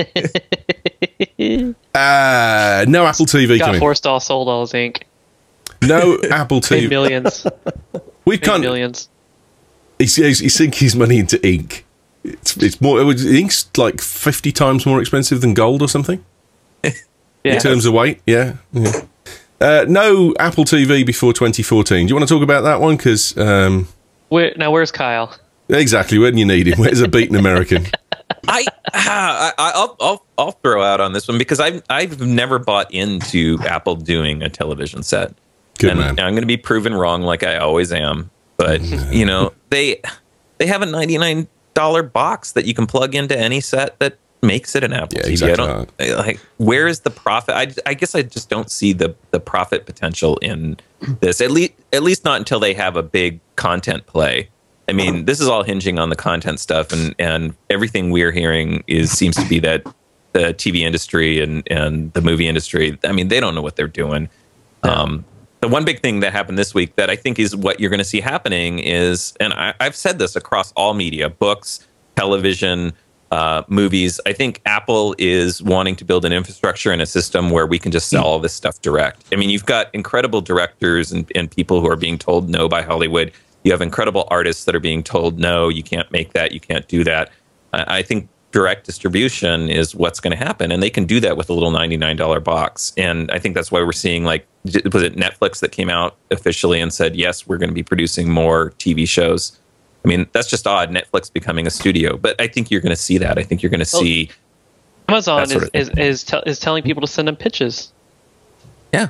go. uh, no Apple T V Got coming. Forstall sold all his ink. No Apple T V. Made millions. We Made can't. millions. He's, he's, he's sinking his money into ink. It's it's more. It was, ink's like fifty times more expensive than gold or something Yeah. in terms of weight. Yeah. yeah. Uh, no Apple T V before twenty fourteen. Do you want to talk about that one? Because um, Where, now, where's Kyle? Exactly. When you need him. Where's a beaten American? I, I I'll, I'll I'll throw out on this one because I've I've never bought into Apple doing a television set. Good and man. I'm going to be proven wrong, like I always am. But you know, they they have a ninety-nine dollars box that you can plug into any set that makes it an Apple Yeah, T V. exactly I don't like. Where is the profit? I, I guess I just don't see the the profit potential in this. At least at least not until they have a big content play. I mean, this is all hinging on the content stuff, and, and everything we're hearing is seems to be that the T V industry and, and the movie industry, I mean, they don't know what they're doing. Yeah. Um, the one big thing that happened this week that I think is what you're going to see happening is, and I, I've said this across all media, books, television, uh, movies, I think Apple is wanting to build an infrastructure and a system where we can just sell all this stuff direct. I mean, you've got incredible directors and, and people who are being told no by Hollywood. You have incredible artists that are being told, no, you can't make that, you can't do that. I, I think direct distribution is what's going to happen. And they can do that with a little ninety-nine dollars box. And I think that's why we're seeing, like, was it Netflix that came out officially and said, yes, we're going to be producing more T V shows. I mean, that's just odd, Netflix becoming a studio. But I think you're going to see that. I think you're going to well, see... Amazon is, is, is, te- is telling people to send them pitches. Yeah.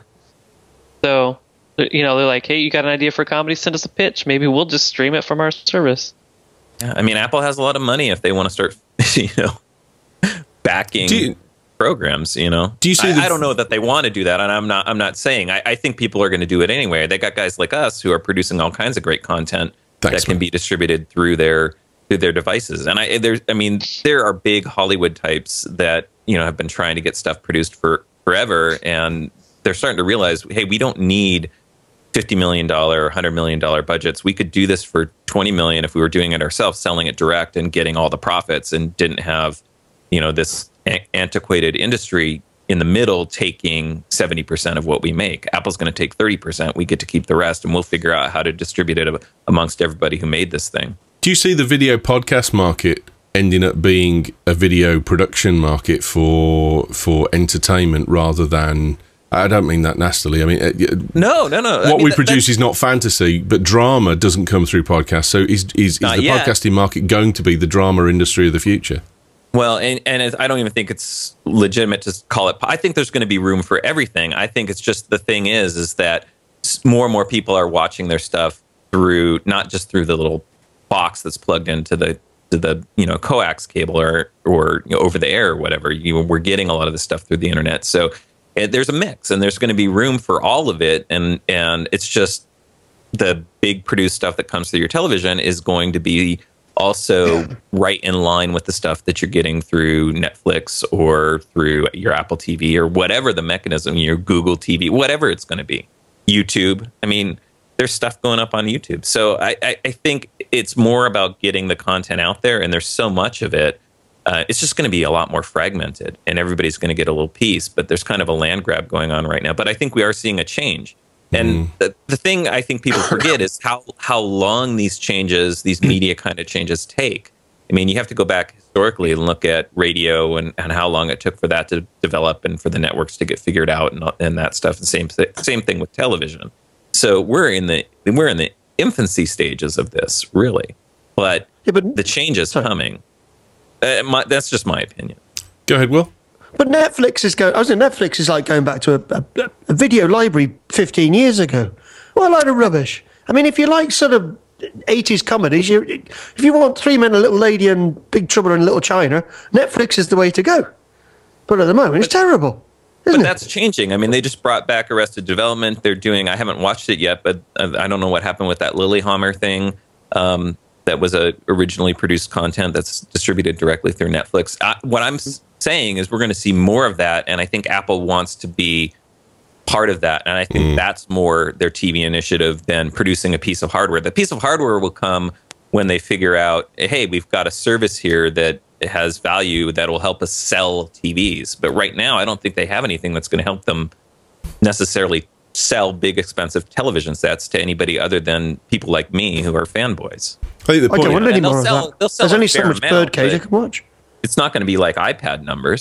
So... You know, they're like, hey, you got an idea for a comedy? Send us a pitch. Maybe we'll just stream it from our service. Yeah, I mean, Apple has a lot of money if they want to start, you know, backing you, programs. You know, do you see? I, the... I don't know that they want to do that, and I'm not. I'm not saying. I, I think people are going to do it anyway. They got guys like us who are producing all kinds of great content Thanks, that can man. be distributed through their through their devices. And I there's, I mean, there are big Hollywood types that you know have been trying to get stuff produced for forever, and they're starting to realize, hey, we don't need fifty million dollars or one hundred million dollars budgets. We could do this for twenty million dollars if we were doing it ourselves, selling it direct and getting all the profits, and didn't have, you know, this a- antiquated industry in the middle taking seventy percent of what we make. Apple's going to take thirty percent. We get to keep the rest, and we'll figure out how to distribute it amongst everybody who made this thing. Do you see the video podcast market ending up being a video production market for for entertainment rather than... I don't mean that nastily. I mean, no, no, no. What I mean, we that, produce is not fantasy, but drama doesn't come through podcasts. So is is, is the yet. podcasting market going to be the drama industry of the future? Well, and, and I don't even think it's legitimate to call it. I think there's going to be room for everything. I think it's just the thing is, is that more and more people are watching their stuff through, not just through the little box that's plugged into the to the you know coax cable or or you know, over the air or whatever. You know, we're getting a lot of this stuff through the internet. So it, there's a mix, and there's going to be room for all of it. And and it's just the big produced stuff that comes through your television is going to be also right in line with the stuff that you're getting through Netflix or through your Apple T V or whatever the mechanism, your Google T V, whatever it's going to be. YouTube. I mean, there's stuff going up on YouTube. So I, I, I think it's more about getting the content out there, and there's so much of it. Uh, it's just going to be a lot more fragmented, and everybody's going to get a little piece. But there's kind of a land grab going on right now. But I think we are seeing a change. And mm. the, the thing I think people forget is how, how long these changes, these media kind of changes take. I mean, you have to go back historically and look at radio and, and how long it took for that to develop and for the networks to get figured out and, and that stuff. The same th- same thing with television. So we're in the we're in the infancy stages of this, really. But, yeah, but the change is sorry. coming. Uh, my, that's just my opinion. Go ahead, Will. But Netflix is going. I was saying Netflix is like going back to a, a, a video library fifteen years ago. What a load of rubbish! I mean, if you like sort of eighties comedies, you, if you want Three Men, a Little Lady, and Big Trouble in Little China, Netflix is the way to go. But at the moment, but, it's terrible. But it? that's changing. I mean, they just brought back Arrested Development. They're doing. I haven't watched it yet, but I don't know what happened with that Lilyhammer thing. Um, that was a originally produced content that's distributed directly through Netflix. Uh, what I'm saying is we're going to see more of that, and I think Apple wants to be part of that, and I think mm. that's more their T V initiative than producing a piece of hardware. The piece of hardware will come when they figure out, hey, we've got a service here that has value that will help us sell T Vs. But right now, I don't think they have anything that's going to help them necessarily sell big, expensive television sets to anybody other than people like me who are fanboys. I think the point I don't want any more sell, of that. They'll sell There's only so much amount, birdcage I can watch. It's not going to be like iPad numbers.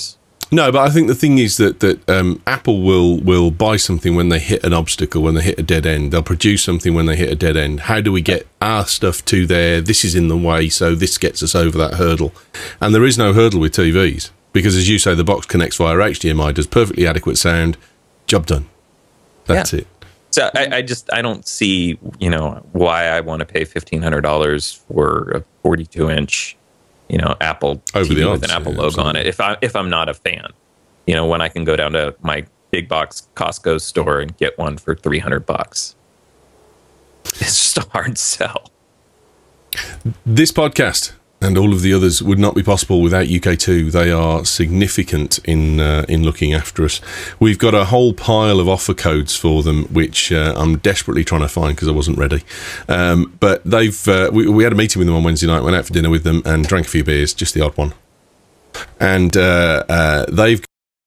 No, but I think the thing is that that um, Apple will will buy something when they hit an obstacle, when they hit a dead end. They'll produce something when they hit a dead end. How do we get our stuff to there? This is in the way, so this gets us over that hurdle. And there is no hurdle with T Vs because, as you say, the box connects via H D M I, does perfectly adequate sound. Job done. That's Yeah. it. So I, I just I don't see you know why I want to pay fifteen hundred dollars for a forty-two inch. You know, Apple Over T V the with odds, an Apple yeah, logo absolutely. on it. If I if I'm not a fan, you know, when I can go down to my big box Costco store and get one for three hundred bucks, it's just a hard sell. This podcast and all of the others would not be possible without U K two. They are significant in uh, in looking after us. We've got a whole pile of offer codes for them, which uh, I'm desperately trying to find because I wasn't ready. Um, but they've uh, we, we had a meeting with them on Wednesday night, went out for dinner with them and drank a few beers, just the odd one. And uh, uh, they've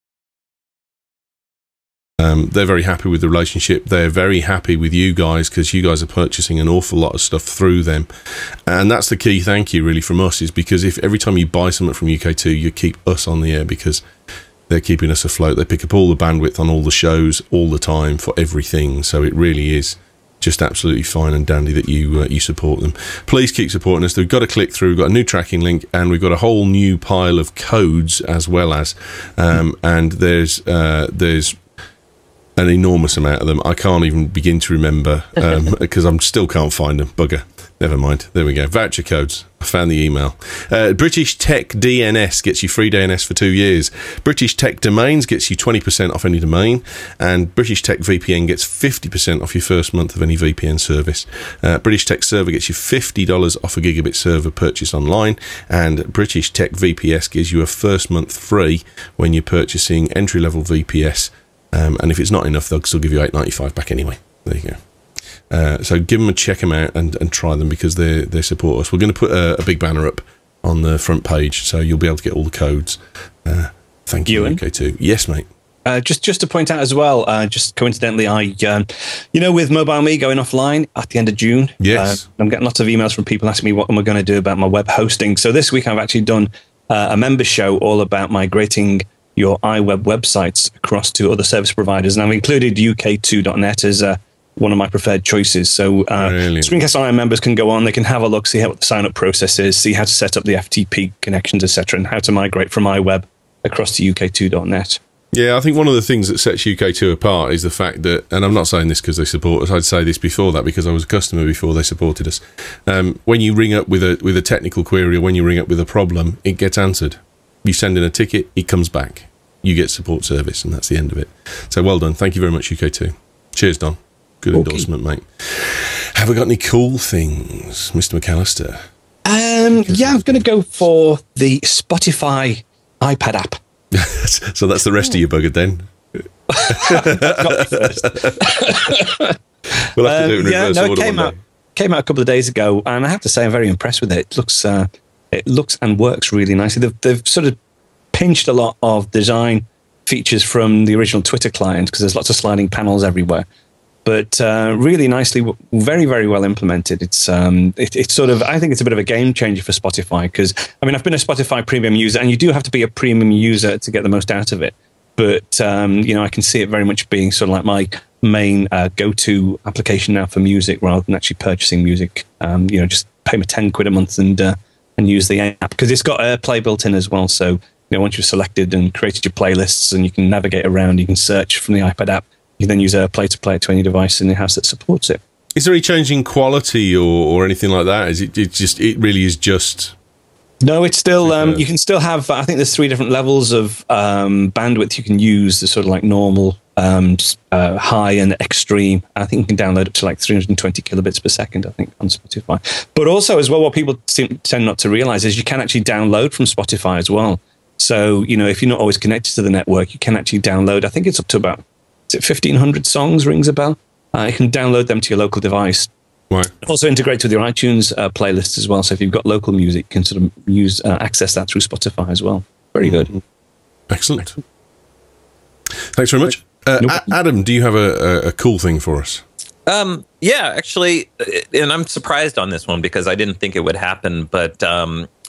Um, they're very happy with the relationship. They're very happy with you guys because you guys are purchasing an awful lot of stuff through them. And that's the key thank you really from us, is because if every time you buy something from U K two, you keep us on the air because they're keeping us afloat. They pick up all the bandwidth on all the shows all the time for everything. So it really is just absolutely fine and dandy that you uh, you support them. Please keep supporting us. We've got a click through, we've got a new tracking link, and we've got a whole new pile of codes as well as. Um, and there's uh, there's an enormous amount of them. I can't even begin to remember um, because I still can't find them. Bugger. Never mind. There we go. Voucher codes. I found the email. Uh, British Tech D N S gets you free D N S for two years. British Tech Domains gets you twenty percent off any domain. And British Tech V P N gets fifty percent off your first month of any V P N service. Uh, British Tech Server gets you fifty dollars off a gigabit server purchase online. And British Tech V P S gives you a first month free when you're purchasing entry-level V P S. Um, and if it's not enough, they'll still give you eight ninety-five back anyway. There you go. Uh, so give them a check them out and, and try them because they they support us. We're going to put a, a big banner up on the front page, so you'll be able to get all the codes. Uh, thank you, Ewan? U K two. Yes, mate. Uh, just just to point out as well, uh, just coincidentally, I, um, you know, with Mobile Me going offline at the end of June, Yes. uh, I'm getting lots of emails from people asking me what am I going to do about my web hosting. So this week I've actually done uh, a member show all about migrating your iWeb websites across to other service providers, and I've included U K two dot net as uh, one of my preferred choices. So uh, Brilliant. Screencast Online members can go on, they can have a look, see how what the sign-up process is, see how to set up the F T P connections, et cetera, and how to migrate from iWeb across to U K two dot net. Yeah, I think one of the things that sets U K two apart is the fact that, and I'm not saying this because they support us, I'd say this before that because I was a customer before they supported us. Um, when you ring up with a with a technical query or when you ring up with a problem, it gets answered. You send in a ticket, it comes back. You get support service, and that's the end of it. So well done. Thank you very much, U K two. Cheers, Don. Good Okay. endorsement, mate. Have we got any cool things, Mister McAllister? Um, yeah, I'm going to go for the Spotify iPad app. So that's the rest of your bugger then. We'll have to do it in Um, yeah, reverse no, it order came one out day. came out a couple of days ago, and I have to say I'm very impressed with it. It looks uh, it looks and works really nicely. They've, they've sort of pinched a lot of design features from the original Twitter client because there's lots of sliding panels everywhere. But uh, really nicely, w- very, very well implemented. It's um, it, it's sort of, I think it's a bit of a game changer for Spotify because, I mean, I've been a Spotify premium user, and you do have to be a premium user to get the most out of it. But, um, you know, I can see it very much being sort of like my main uh, go-to application now for music rather than actually purchasing music. Um, you know, just pay me ten quid a month and uh, and use the app because it's got AirPlay built in as well. So, you know, once you've selected and created your playlists and you can navigate around, you can search from the iPad app. You then use AirPlay to play it to any device in the house that supports it. Is there any change in quality or, or anything like that? Is it, it just, it really is just... No, it's still, um, Okay. you can still have, I think there's three different levels of um, bandwidth you can use. The sort of like normal, um, s- uh, high and extreme. I think you can download up to like three hundred twenty kilobits per second, I think, on Spotify. But also as well, what people seem, tend not to realize is you can actually download from Spotify as well. So, you know, if you're not always connected to the network, you can actually download, I think it's up to about, is it fifteen hundred songs, rings a bell? Uh, you can download them to your local device. Right. Also integrates with your iTunes uh, playlist as well. So if you've got local music, you can sort of use uh, access that through Spotify as well. Very good. Excellent. Thanks very much. Uh, Nope. A- Adam, do you have a, a, a cool thing for us? Um, yeah, actually, and I'm surprised on this one because I didn't think it would happen. But um,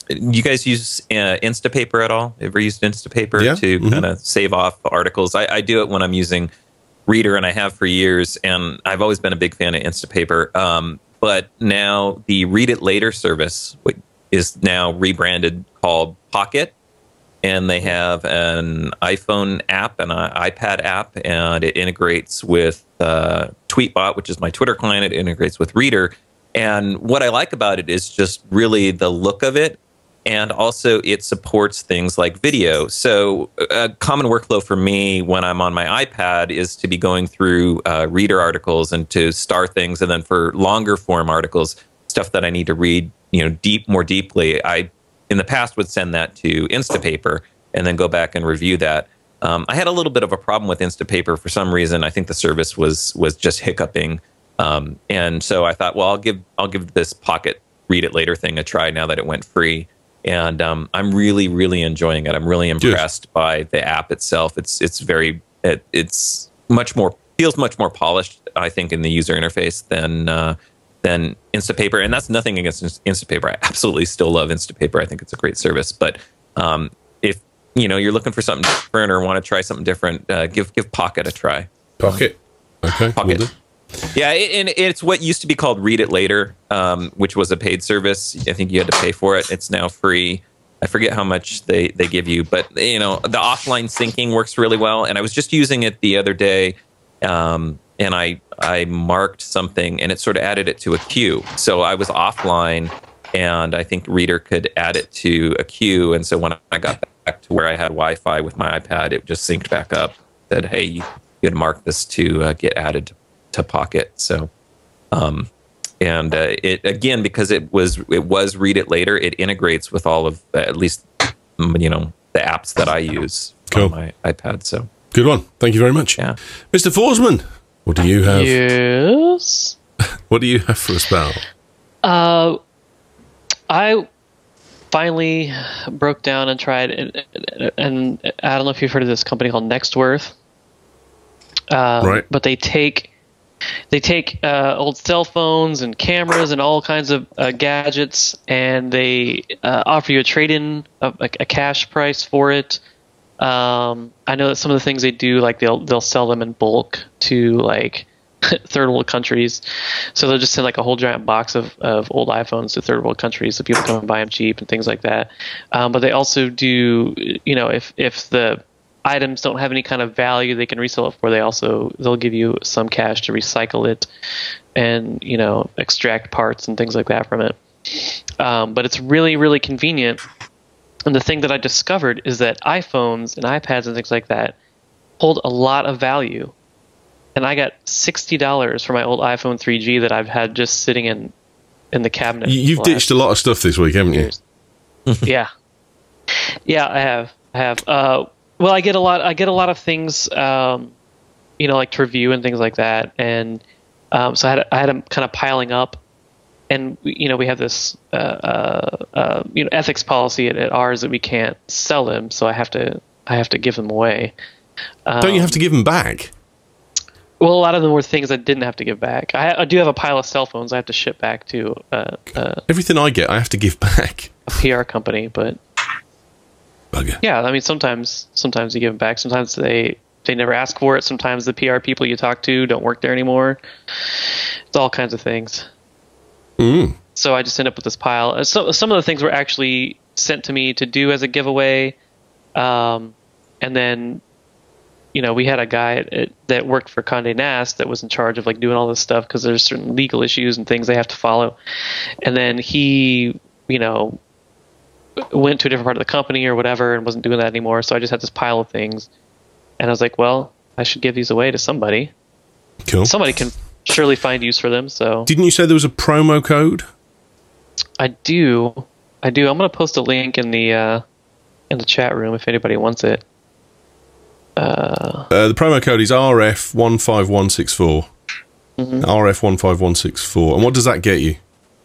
you guys use uh, Instapaper at all? Ever used Instapaper Yeah. to Mhm. kind of save off articles? I, I do it when I'm using Reader, and I have for years, and I've always been a big fan of Instapaper. Um, but now the Read It Later service which is now rebranded called Pocket, and they have an iPhone app and an iPad app, and it integrates with uh, Tweetbot, which is my Twitter client. It integrates with Reader. And what I like about it is just really the look of it. And also it supports things like video. So a common workflow for me when I'm on my iPad is to be going through uh, Reader articles and to star things. And then for longer form articles, stuff that I need to read, you know, deep, more deeply, I, in the past, would send that to Instapaper and then go back and review that. Um, I had a little bit of a problem with Instapaper for some reason. I think the service was was just hiccuping. Um, and so I thought, well, I'll give I'll give this Pocket Read It Later thing a try now that it went free. And um, I'm really, really enjoying it. I'm really impressed Good. by the app itself. It's it's very it, it's much more feels much more polished, I think, in the user interface than uh, than Instapaper. And that's nothing against Instapaper. I absolutely still love Instapaper. I think it's a great service. But um, if you know you're looking for something different or want to try something different, uh, give give Pocket a try. Pocket, okay, Pocket. Will do. Yeah, and it's what used to be called Read It Later, um, which was a paid service. I think you had to pay for it. It's now free. I forget how much they, they give you, but you know the offline syncing works really well. And I was just using it the other day, um, and I I marked something, and it sort of added it to a queue. So I was offline, and I think Reader could add it to a queue. And so when I got back to where I had Wi-Fi with my iPad, it just synced back up. Said, hey, you had marked this to uh, get added to to Pocket. So um and uh, it again, because it was it was Read It Later, it integrates with all of uh, at least you know the apps that I use cool. on my iPad. So good one, thank you very much. Yeah, Mister Forsman, what do you have? Yes. What do you have for us, pal? Uh, I finally broke down and tried, and, and I don't know if you've heard of this company called Nextworth. Uh, right. But they take they take uh, old cell phones and cameras and all kinds of uh, gadgets, and they uh, offer you a trade-in, a, a cash price for it. Um, I know that some of the things they do, like they'll they'll sell them in bulk to like third world countries. So they'll just send like a whole giant box of, of old iPhones to third world countries so people come and buy them cheap and things like that. Um, but they also do, you know, if if the items don't have any kind of value they can resell it for, they also they'll give you some cash to recycle it and, you know, extract parts and things like that from it. Um, but it's really, really convenient. And the thing that I discovered is that iPhones and iPads and things like that hold a lot of value. And I got sixty dollars for my old iPhone three G that I've had just sitting in in the cabinet. You've ditched a lot of stuff this week, haven't you? yeah, yeah, I have. I have. Uh, well, I get a lot. I get a lot of things, um, you know, like to review and things like that. And um, so I had I had them kind of piling up. And you know, we have this uh, uh, uh, you know ethics policy at, at ours that we can't sell them, so I have to I have to give them away. Um, Don't you have to give them back? Well, a lot of them were things I didn't have to give back. I, I do have a pile of cell phones I have to ship back to uh, uh, Everything I get, I have to give back. a P R company, but Bugger. yeah, I mean, sometimes sometimes you give them back. Sometimes they they never ask for it. Sometimes the P R people you talk to don't work there anymore. It's all kinds of things. Mm. So I just end up with this pile. So, some of the things were actually sent to me to do as a giveaway, um, and then, you know, we had a guy at, at, that worked for Condé Nast that was in charge of like doing all this stuff because there's certain legal issues and things they have to follow. And then he, you know, went to a different part of the company or whatever and wasn't doing that anymore. So I just had this pile of things, and I was like, well, I should give these away to somebody. Cool. Somebody can surely find use for them. So Didn't you say there was a promo code? I do, I do. I'm gonna post a link in the uh, in the chat room if anybody wants it. Uh, Uh, the promo code is R F one five one six four. Mm-hmm. R F one five one six four. And what does that get you?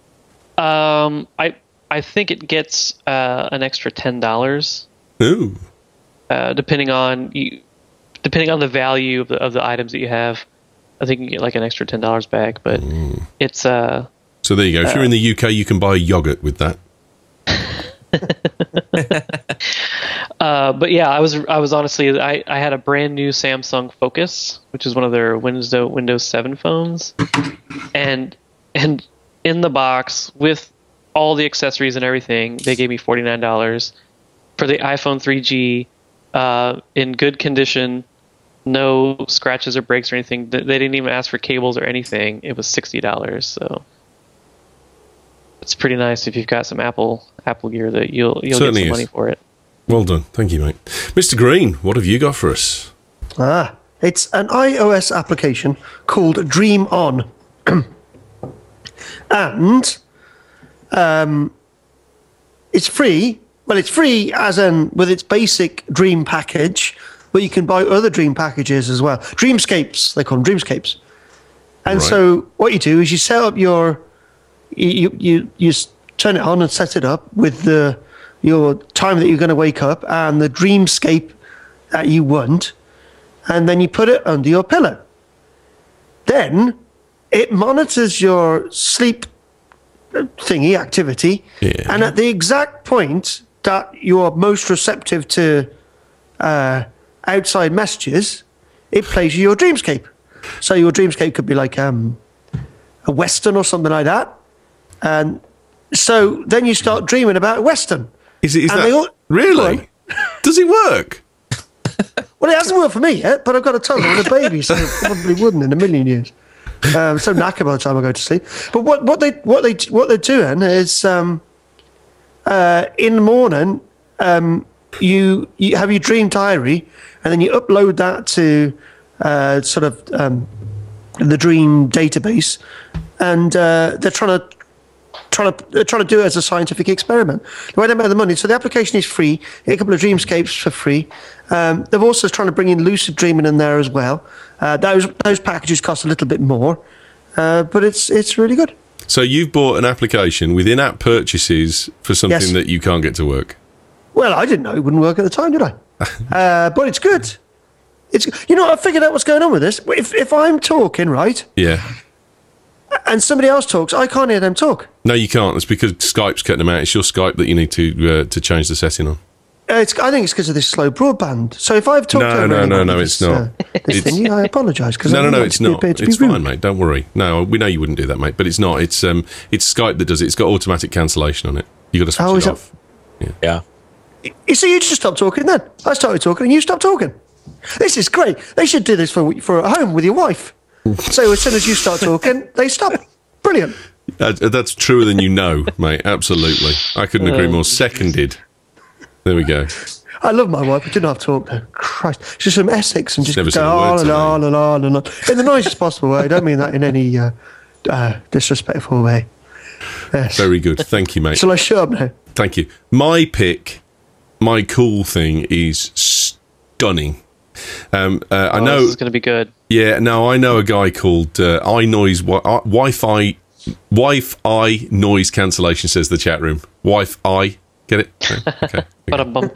um, I I think it gets uh, an extra ten dollars, Ooh. uh, depending on you, depending on the value of the of the items that you have. I think you get like an extra ten dollars back, but Mm. it's uh. So there you go. If Uh, you're in the U K, you can buy yogurt with that. uh, but yeah, I was I was honestly I, I had a brand new Samsung Focus, which is one of their Windows Windows seven phones, and and in the box with all the accessories and everything, they gave me forty-nine dollars for the iPhone three G, uh, in good condition, no scratches or breaks or anything. They didn't even ask for cables or anything. It was sixty dollars, so it's pretty nice if you've got some Apple Apple gear that you'll you'll Certainly get some is. money for it. Well done. Thank you, mate. Mister Green, what have you got for us? Ah, it's an iOS application called Dream On. And um, it's free. Well, it's free as in with its basic Dream package, but you can buy other Dream packages as well. Dreamscapes, they call them Dreamscapes. And Right. so what you do is you set up your, you, you, you s- turn it on and set it up with the your time that you're going to wake up and the Dreamscape that you want, and then you put it under your pillow. Then it monitors your sleep thingy activity, Yeah. and at the exact point that you're most receptive to uh, outside messages, it plays you your Dreamscape. So your Dreamscape could be like um, a Western or something like that, and so then you start dreaming about a Western. Is it? Is And that they all- really? Does it work? Well, it hasn't worked for me yet, but I've got a toddler and a baby, so it probably wouldn't in a million years. Um, so knackered by the time I go to sleep. But what, what they what they what they're doing is um, uh, in the morning um, you you have your dream diary, and then you upload that to uh, sort of um, the dream database, and uh, they're trying to. Trying to they're trying to do it as a scientific experiment. The way they make the money, so the application is free. You get a couple of Dreamscapes for free. Um, they're also trying to bring in lucid dreaming in there as well. Uh, those those packages cost a little bit more, uh, but it's it's really good. So you've bought an application with in-app purchases for something Yes. that you can't get to work. Well, I didn't know it wouldn't work at the time, did I? uh, but it's good. It's you know I figured out what's going on with this. If if I'm talking right Yeah. and somebody else talks, I can't hear them talk. No, you can't. It's because Skype's cutting them out. It's your Skype that you need to uh, to change the setting on. Uh, it's, I think it's because of this slow broadband. So if I've talked No, over no, no, anybody no, this, it's not. Uh, this It's- thingy, I apologise. No, no, no, it's not. It's fine, mate. Don't worry. No, we know you wouldn't do that, mate. But it's not. It's um, it's Skype that does it. It's got automatic cancellation on it. You got to switch Oh, it is it? off. Yeah. You see, you just stopped talking then. I started talking and you stopped talking. This is great. They should do this for for at home with your wife. So as soon as you start talking, they stop. Brilliant. Uh, that's truer than you know, mate. Absolutely. I couldn't agree more. Seconded. There we go. I love my wife. I do not talk now. Christ. She's from Essex and just Never go said a word on to and me. on and on and on. In the nicest possible way. I don't mean that in any uh, uh, disrespectful way. Yes. Very good. Thank you, mate. Shall I shut up now? Thank you. My pick, my cool thing is stunning. Um, uh, I Oh, know. this is going to be good. Yeah, no, I know a guy called uh, iNoise wi- uh, Wi-Fi Wi-Fi noise cancellation. Says the chat room. Wi-Fi, get it? No? Okay. But a bum.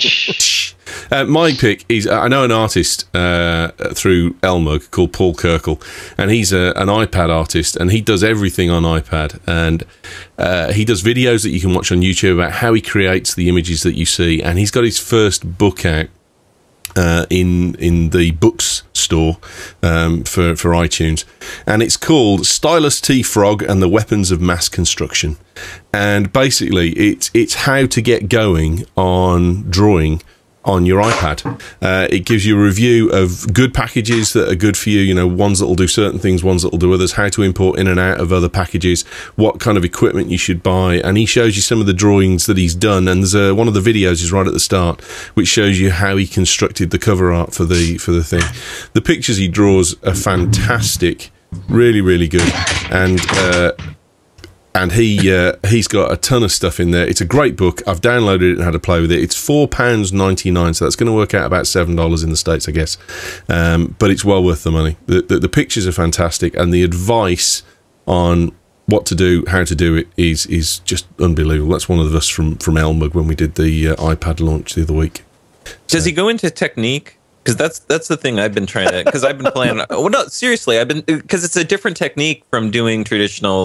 Uh, my pick is uh, I know an artist uh, through Elmug called Paul Kirkle, and he's a, an iPad artist, and he does everything on iPad, and uh, he does videos that you can watch on YouTube about how he creates the images that you see, and he's got his first book out uh, in in the books store um, for for iTunes, and it's called Stylus T Frog and the Weapons of Mass Construction, and basically it's it's how to get going on drawing on your iPad. Uh, it gives you a review of good packages that are good for you, you know, ones that will do certain things, ones that will do others, how to import in and out of other packages, what kind of equipment you should buy, and he shows you some of the drawings that he's done, and there's a, one of the videos is right at the start which shows you how he constructed the cover art for the for the thing. The pictures he draws are fantastic, really, really good, and uh And he uh, he's got a ton of stuff in there. It's a great book. I've downloaded it and had to play with it. It's four pounds ninety nine, so that's going to work out about seven dollars in the States, I guess. Um, but it's well worth the money. The, the the pictures are fantastic, and the advice on what to do, how to do it, is is just unbelievable. That's one of us from from Elmug when we did the uh, iPad launch the other week. Does he go into technique? Because that's that's the thing I've been trying to. Because I've been playing. Well, no, seriously, I've been because it's a different technique from doing traditional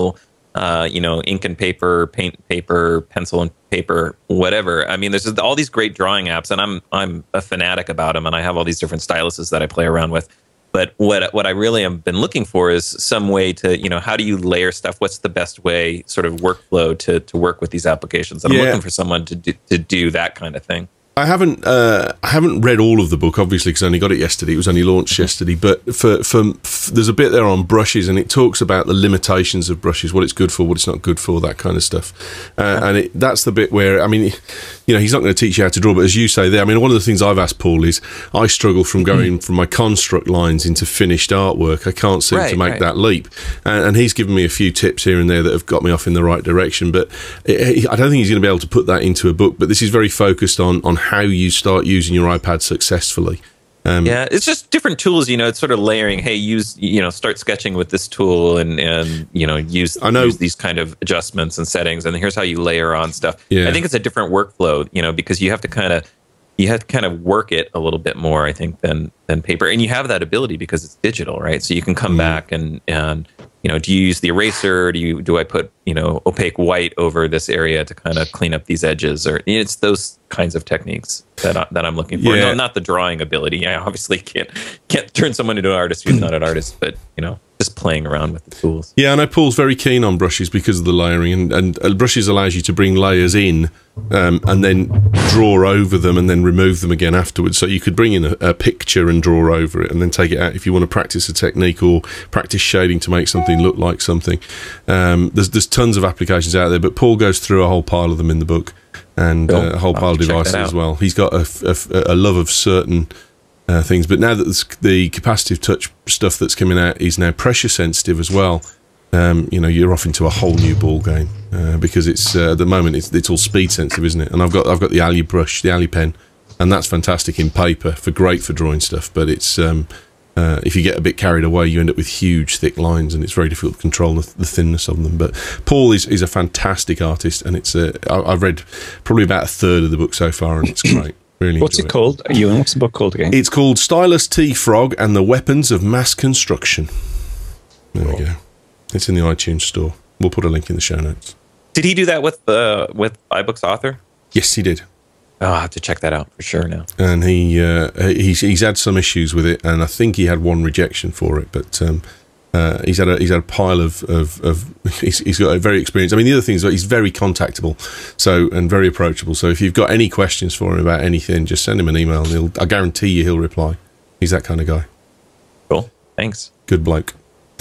uh, you know, ink and paper, paint and paper, pencil and paper, whatever. I mean, there's all these great drawing apps, and I'm I'm a fanatic about them, and I have all these different styluses that I play around with. But what what I really have been looking for is some way to, you know, how do you layer stuff? What's the best way, sort of workflow to to work with these applications? And Yeah. I'm looking for someone to do, to do that kind of thing. I haven't uh, I haven't read all of the book, obviously, because I only got it yesterday. It was only launched yesterday. But for, for, for there's a bit there on brushes, and it talks about the limitations of brushes, what it's good for, what it's not good for, that kind of stuff. Uh, and it, that's the bit where, I mean, you know, he's not going to teach you how to draw, but as you say there, I mean, one of the things I've asked Paul is I struggle from going from my construct lines into finished artwork. I can't seem Right, to make right. that leap. And, and he's given me a few tips here and there that have got me off in the right direction. But it, I don't think he's going to be able to put that into a book. But this is very focused on on how you start using your iPad successfully. Um, Yeah, it's just different tools, you know, it's sort of layering, hey, use, you know, start sketching with this tool and, and you know, use, I know- use these kind of adjustments and settings, and here's how you layer on stuff. Yeah. I think it's a different workflow, you know, because you have to kind of, you have to kind of work it a little bit more, I think, than than paper. And you have that ability because it's digital, right? So you can come back and, and you know, do you use the eraser? Do you do I put, you know, opaque white over this area to kind of clean up these edges? Or it's those kinds of techniques that I, that I'm looking for. Yeah. No, not the drawing ability. I obviously can't can't turn someone into an artist who's not an artist, but you know, just playing around with the tools. Yeah, I know Paul's very keen on brushes because of the layering, and, and uh, brushes allows you to bring layers in um, and then draw over them and then remove them again afterwards. So you could bring in a, a picture and draw over it and then take it out if you want to practice a technique or practice shading to make something look like something. Um, there's there's tons of applications out there, but Paul goes through a whole pile of them in the book, and Cool. uh, a whole I'll pile of check that devices out. as well. He's got a, f- a f- a love of certain uh, things, but now that this, the capacitive touch stuff that's coming out is now pressure sensitive as well. Um, you know, you're off into a whole new ball game uh, because it's uh, at the moment it's it's all speed sensitive, isn't it? And I've got I've got the Ali brush, the Ali pen, and that's fantastic in paper for great for drawing stuff. But it's um, uh, if you get a bit carried away, you end up with huge thick lines, and it's very difficult to control the, the thinness of them. But Paul is, is a fantastic artist, and it's a, I, I've read probably about a third of the book so far, and it's great. Really, What's enjoy it called? Ewan, what's the book called again? It's called Stylus T. Frog and the Weapons of Mass Construction. There we go. It's in the iTunes store. We'll put a link in the show notes. Did he do that with uh, with iBooks Author? Yes, he did. Oh, I'll have to check that out for sure now. And he uh, he's he's had some issues with it, and I think he had one rejection for it. But um, uh, he's had a he's had a pile of of, of he's, he's got a very experienced. I mean, the other thing is that he's very contactable, so and very approachable. So if you've got any questions for him about anything, just send him an email, and he'll I guarantee you he'll reply. He's that kind of guy. Cool. Thanks. Good bloke.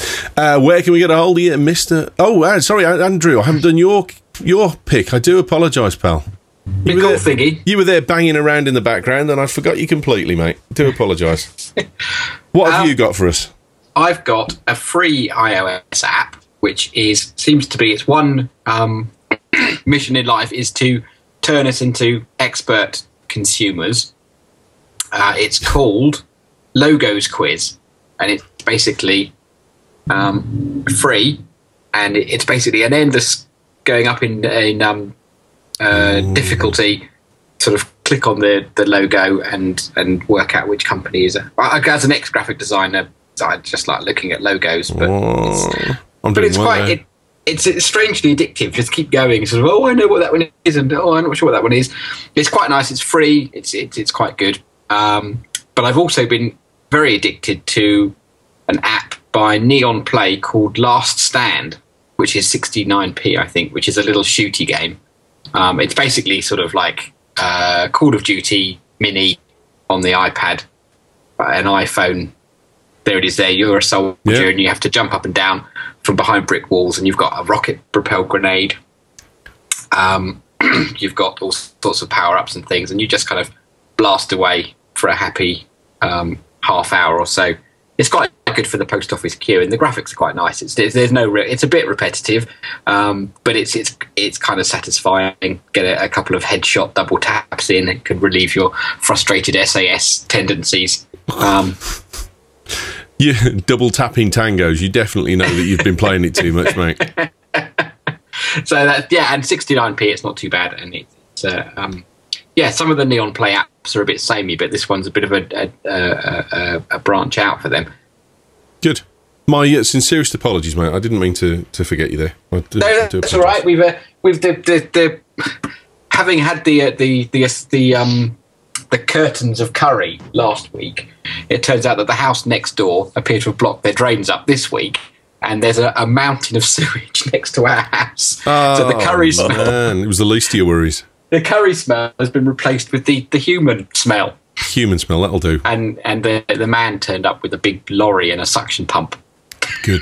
Uh, where can we get a hold of you, Mister Oh, uh, sorry, Andrew. I haven't done your your pick. I do apologise, pal. Big were cool there- thingy. You were there banging around in the background, and I forgot you completely, mate. Do apologise. What have Um, you got for us? I've got a free iOS app, which is seems to be its one um, mission in life is to turn us into expert consumers. Uh, it's called Logos Quiz, and it's basically um, free, and it, it's basically an endless going up in in um, uh, difficulty. Sort of click on the, the logo and and work out which company is. A, I- as an ex graphic designer, I just like looking at logos, but it's, Oh, I'm but doing it's well quite there. it, it's, it's strangely addictive. Just keep going, sort of. Oh, I know what that one is, and oh, I'm not sure what that one is. It's quite nice. It's free. It's it's, it's quite good. Um, but I've also been very addicted to an app by Neon Play called Last Stand, which is sixty-nine p, I think, which is a little shooty game. Um, it's basically sort of like uh, Call of Duty Mini on the iPad, uh, an iPhone. There it is there. You're a soldier Yeah. and you have to jump up and down from behind brick walls, and you've got a rocket-propelled grenade. Um, you've got all sorts of power-ups and things, and you just kind of blast away for a happy um, half hour or so. It's quite good for the post office queue, and the graphics are quite nice. It's there's, there's no re- it's a bit repetitive, um, but it's it's it's kind of satisfying. Get a, a couple of headshot double taps in, it could relieve your frustrated S A S tendencies. Um, You double tapping tangos. You definitely know that you've been playing it too much, mate. so that yeah, and sixty-nine p, it's not too bad, and it's uh, um, yeah. Some of the Neon Play apps are a bit samey, but this one's a bit of a a, a, a, a branch out for them. Good. My uh, sincerest apologies, mate. I didn't mean to, to forget you there. I do, No, I do that's all right. We've uh, we've the the, the having had the uh, the the the um the curtains of curry last week. It turns out that the house next door appeared to have blocked their drains up this week, and there's a, a mountain of sewage next to our house. Oh, so the curry smell, man, it was the least of your worries. the curry smell has been replaced with the, the human smell. Human smell, that'll do. And and the the man turned up with a big lorry and a suction pump. Good.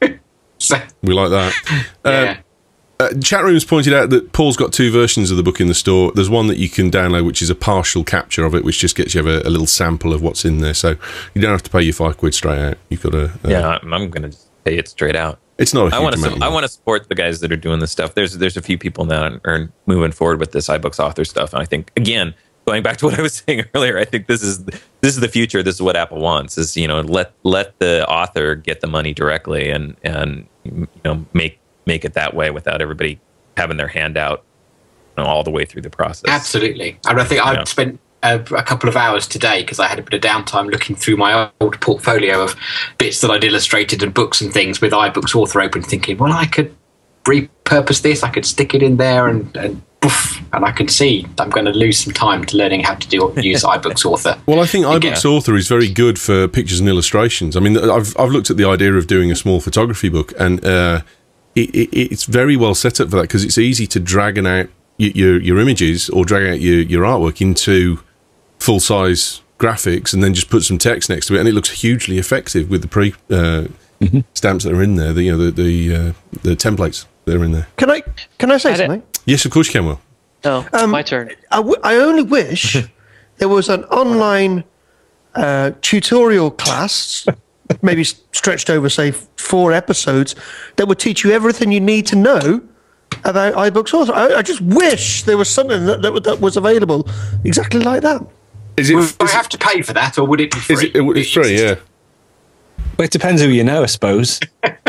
So, We like that. yeah. Uh, uh, chat room's pointed out that Paul's got two versions of the book in the store. There's one that you can download, which is a partial capture of it, which just gets you a, a little sample of what's in there. So you don't have to pay your five quid straight out. You've got a. Uh, Yeah, I'm, I'm going to pay it straight out. It's not a huge I want amount. to. of I money. want to support the guys that are doing this stuff. There's there's a few people now that are moving forward with this iBooks author stuff, and I think again, going back to what I was saying earlier, I think this is this is the future. This is what Apple wants: is you know let let the author get the money directly, and and you know make make it that way without everybody having their hand out, you know, all the way through the process. Absolutely. And I think I Yeah. spent a, a couple of hours today because I had a bit of downtime looking through my old portfolio of bits that I'd illustrated and books and things with iBooks Author open, thinking, well, I could repurpose this. I could stick it in there and, and poof, and I can see I'm going to lose some time to learning how to do use iBooks Author. Well, I think iBooks Yeah. Author is very good for pictures and illustrations. I mean, I've I've looked at the idea of doing a small photography book, and uh, it, it, it's very well set up for that because it's easy to drag out your, your your images or drag out your, your artwork into full size graphics, and then just put some text next to it, and it looks hugely effective with the pre uh, Mm-hmm. stamps that are in there. The you know the the, uh, the templates that are in there. Can I can I say I did- something? Yes, of course you can. Will. No, Um, my turn. I, w- I only wish there was an online uh, tutorial class, maybe s- stretched over, say, four episodes, that would teach you everything you need to know about iBooks Author. I, I just wish there was something that, that, that was available exactly like that. Is it? Would Is I it, have to pay for that, or would it be free? is it, it's free, yeah. Well, it depends who you know, I suppose.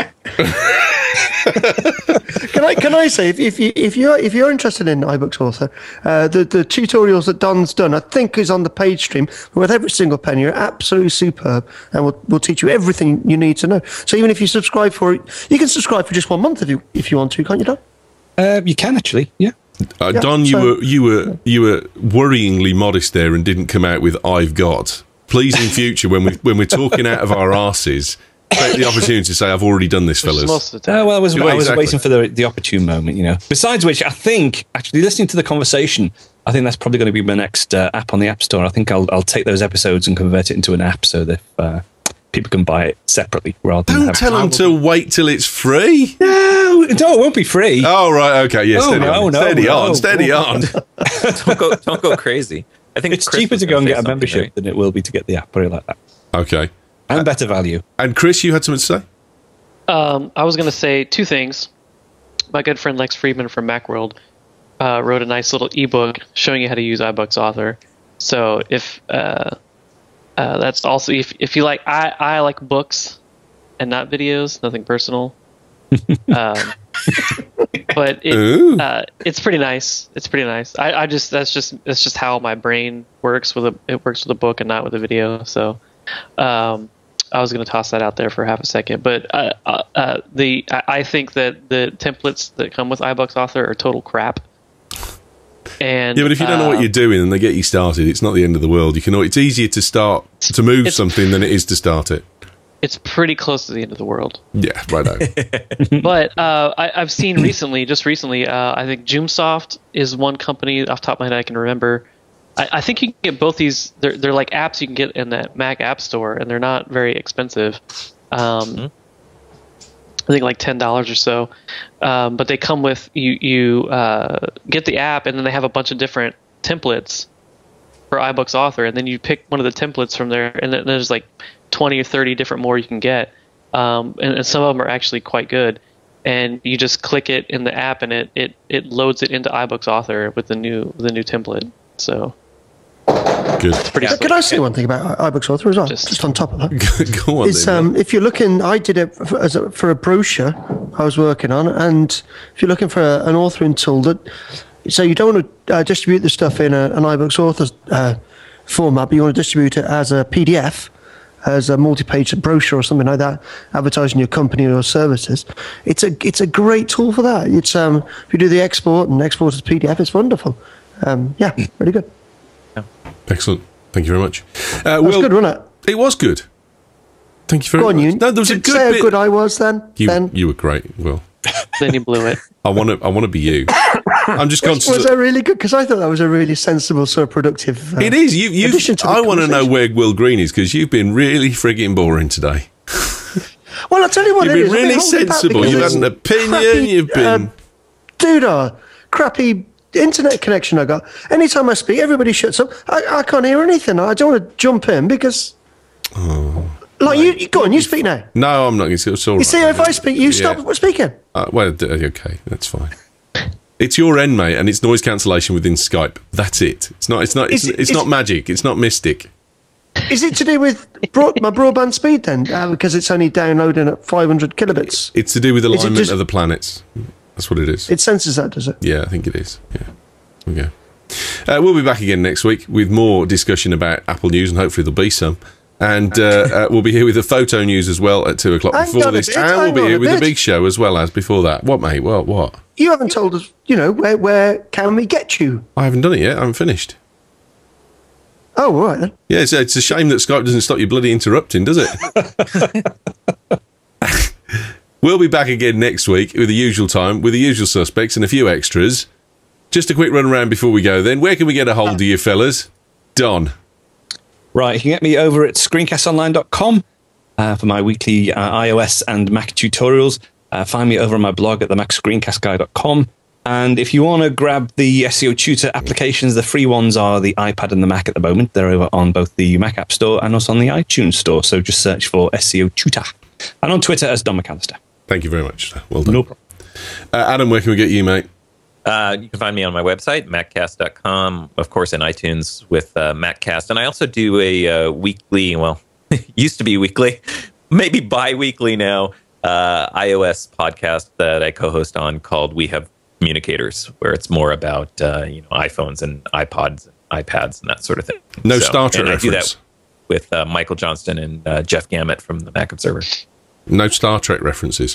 Can I can I say if, if you if you're if you're interested in iBooks Author, uh, the the tutorials that Don's done, I think, is on the page stream with every single penny. You're absolutely superb, and we'll we'll teach you everything you need to know. So even if you subscribe for it, you can subscribe for just one month if you if you want to, can't you, Don? Uh, you can actually, yeah. Uh, Yeah, Don, you so- were you were you were worryingly modest there and didn't come out with "I've got." Please, in future, when we when we're talking out of our arses, take the opportunity to say, "I've already done this, Which is fellas." most of the time. Oh, well, I was, Yeah, I was exactly. waiting for the, the opportune moment, you know. Besides which, I think, actually, listening to the conversation, I think that's probably going to be my next uh, app on the App Store. I think I'll I'll take those episodes and convert it into an app so that uh, people can buy it separately rather than Don't have tell them to wait till it's free. No, no, it won't be free. Oh right, okay, yeah, Oh, steady no, on, no, steady no. on, steady on. don't go don't go crazy. I think It's Chris cheaper was to go gonna and say get a something, membership right? than it will be to get the app, put it like that. Okay, And better value. and Chris, you had something to say? Um, I was going to say two things. My good friend Lex Friedman from Macworld uh, wrote a nice little ebook showing you how to use iBooks Author. So if uh, uh, that's also if if you like, I I like books and not videos. Nothing personal. um, but Ooh. it, uh, it's pretty nice. It's pretty nice. I, I just that's just that's just how my brain works with a it works with a book and not with a video. So. Um, I was going to toss that out there for half a second, but uh, uh, uh, the I, I think that the templates that come with iBooks Author are total crap. And Yeah, but if you don't know what uh, you're doing and they get you started, it's not the end of the world. You can. It's easier to start to move It's- something than it is to start it. it's pretty close to the end of the world. Yeah, right. But uh, I, I've seen recently, just recently, uh, I think Joomsoft is one company off the top of my head I can remember. I, I think you can get both these. They're they're like apps you can get in that Mac App Store, and they're not very expensive. Um, I think like ten dollars or so. Um, but they come with you. You uh, get the app, and then they have a bunch of different templates for iBooks Author, and then you pick one of the templates from there, and then there's like twenty or thirty different more you can get, um, and, and some of them are actually quite good. And you just click it in the app, and it it, it loads it into iBooks Author with the new the new template. So Good. pretty Can slick. I say one thing about iBooks Author as well? Just- Just, on top of that. Go on. It's then. um, if you're looking, I did it for, as a, for a brochure I was working on, and if you're looking for a, an authoring tool that, so you don't want to uh, distribute the stuff in a, an iBooks Author uh, format, but you want to distribute it as a P D F. as a multi-page brochure or something like that, advertising your company or services. It's a it's a great tool for that. It's um if you do the export and export as P D F, it's wonderful. Um, yeah, really good. Excellent. Thank you very much. Uh, That was Will, good, wasn't it? it was good. Thank you very Go on, much. you. No, there was a Did good say bit. how good I was then. you, then you were great, Will. Then you blew it. I want to. I want to be you. I'm just was conscious. that really good? Because I thought that was a really sensible, sort of productive. Uh, It is. You. You. addition to the I want to know conversation. where Will Green is because you've been really frigging boring today. Well, I'll tell you what You've it been is. I've really holding back sensible. because You've it's had an opinion. crappy, You've been. Uh, doodah, crappy internet connection I got. Anytime I speak, everybody shuts up. I, I can't hear anything. I don't want to jump in because. Like you, you, go on. You speak now. No, I'm not going to. It's all You right. see, if I speak, you stop Yeah. speaking. Uh, well, d- okay, that's fine. It's your end, mate, and it's noise cancellation within Skype. That's it. It's not. It's not. It's, Is it- it's is- not magic. It's not mystic. Is it to do with broad, my broadband speed then? Uh, because it's only downloading at five hundred kilobits. It's to do with it alignment just- of the planets. That's what it is. It senses that, does it? Yeah, I think it is. Yeah. Okay. Uh, we'll be back again next week with more discussion about Apple news, and hopefully there'll be some. And uh, uh, we'll be here with the photo news as well at two o'clock Hang before on a this, bit, and we'll hang be on here a with the bit. big show as well as before that. What, mate? What? What? You haven't told us. You know where? Where can we get you? I haven't done it yet. I haven't finished. Oh, all right then. Yeah, it's, it's a shame that Skype doesn't stop you bloody interrupting, does it? We'll be back again next week with the usual time, with the usual suspects and a few extras. Just a quick run around before we go then. Where can we get a hold of you fellas? Don. Right, you can get me over at screencast online dot com uh, for my weekly uh, iOS and Mac tutorials. Uh, find me over on my blog at the mac screencast guy dot com. And if you want to grab the S E O Tutor applications, the free ones are the iPad and the Mac at the moment. They're over on both the Mac App Store and also on the iTunes Store. So just search for S E O Tutor. And on Twitter as Don McAllister. Thank you very much. Sir. Well done. No problem. Uh, Adam, where can we get you, mate? Uh, you can find me on my website, mac cast dot com, of course, in iTunes with uh, MacCast. And I also do a uh, weekly, well, used to be weekly, maybe bi-weekly now, uh, iOS podcast that I co-host on called We Have Communicators, where it's more about uh, you know iPhones and iPods and iPads and that sort of thing. No So- Star Trek and I do reference. that with uh, Michael Johnston and uh, Jeff Gamet from the Mac Observer. No Star Trek references.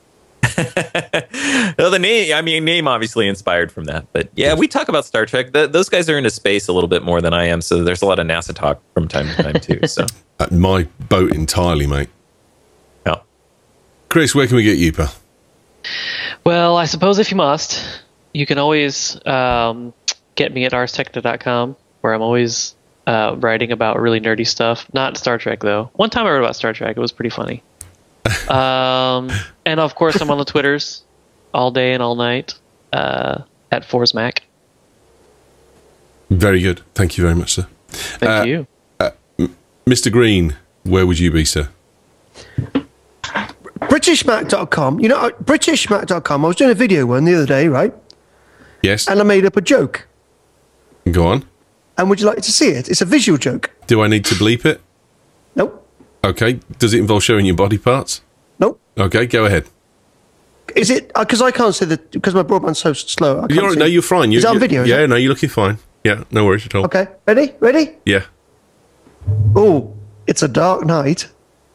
Well, the name, I mean, name obviously inspired from that. But yeah, we talk about Star Trek. The, those guys are into space a little bit more than I am. So there's a lot of NASA talk from time to time, too. So, Uh, my boat entirely, mate. yeah. Chris, where can we get you, pal? Well, I suppose if you must, you can always um, get me at ars technica dot com, where I'm always uh, writing about really nerdy stuff. Not Star Trek, though. One time I wrote about Star Trek. It was pretty funny. um, and, of course, I'm on the Twitters all day and all night uh, at ForsMac. Very good. Thank you very much, sir. Thank Uh, you. Mister Green, where would you be, sir? British Mac dot com. You know, uh, British Mac dot com. I was doing a video one the other day, right? Yes? And I made up a joke. Go on. And would you like to see it? It's a visual joke. Do I need to bleep it? Nope. Okay. Does it involve showing your body parts? Nope. Okay, go ahead. Is it? Because I can't see the because my broadband's so slow. I can't You're, see. no, you're fine. You, Is it on you- video? is Yeah, it? no, you're looking fine. Yeah, no worries at all. Okay. Ready? Ready? Yeah. Oh, it's a dark night.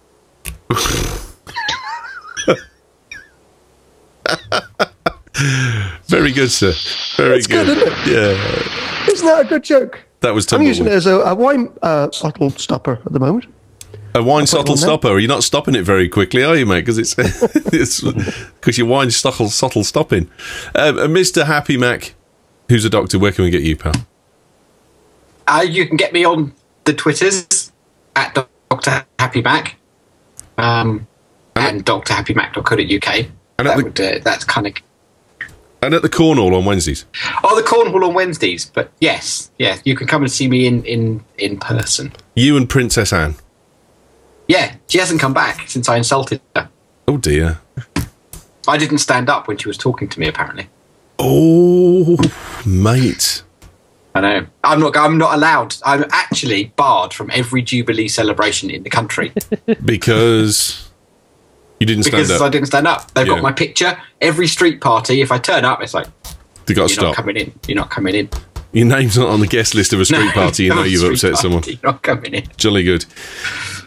Very good, sir. Very That's good, isn't it? Yeah. Isn't that a good joke? That was I'm using it tumbleweed. as a, a wine uh, bottle stopper at the moment. A wine put it subtle on there. stopper. You're not stopping it very quickly, are you, mate? Because it's it's because your wine subtle subtle stopping. Um, and Mister Happy Mac, who's a doctor, where can we get you, pal? Uh, you can get me on the Twitters at Doctor Happy Mac, um, and d r happy mac dot co dot u k. And at That the- would, uh, that's kind of And at the Cornwall on Wednesdays. oh the Cornwall on Wednesdays. But yes, yeah, you can come and see me in in in person. You and Princess Anne. Yeah, she hasn't come back since I insulted her. Oh dear. I didn't stand up when she was talking to me. Apparently, Oh, mate. I know. I'm not. I'm not allowed. I'm actually barred from every Jubilee celebration in the country Because you didn't stand because up. I didn't stand up. They've Yeah. got my picture. Every street party, if I turn up, it's like You got to you're not stop. coming in. You're not coming in. Your name's not on the guest list of a street No, party. You know not a you've street upset party, someone. You're not coming in. Jolly good.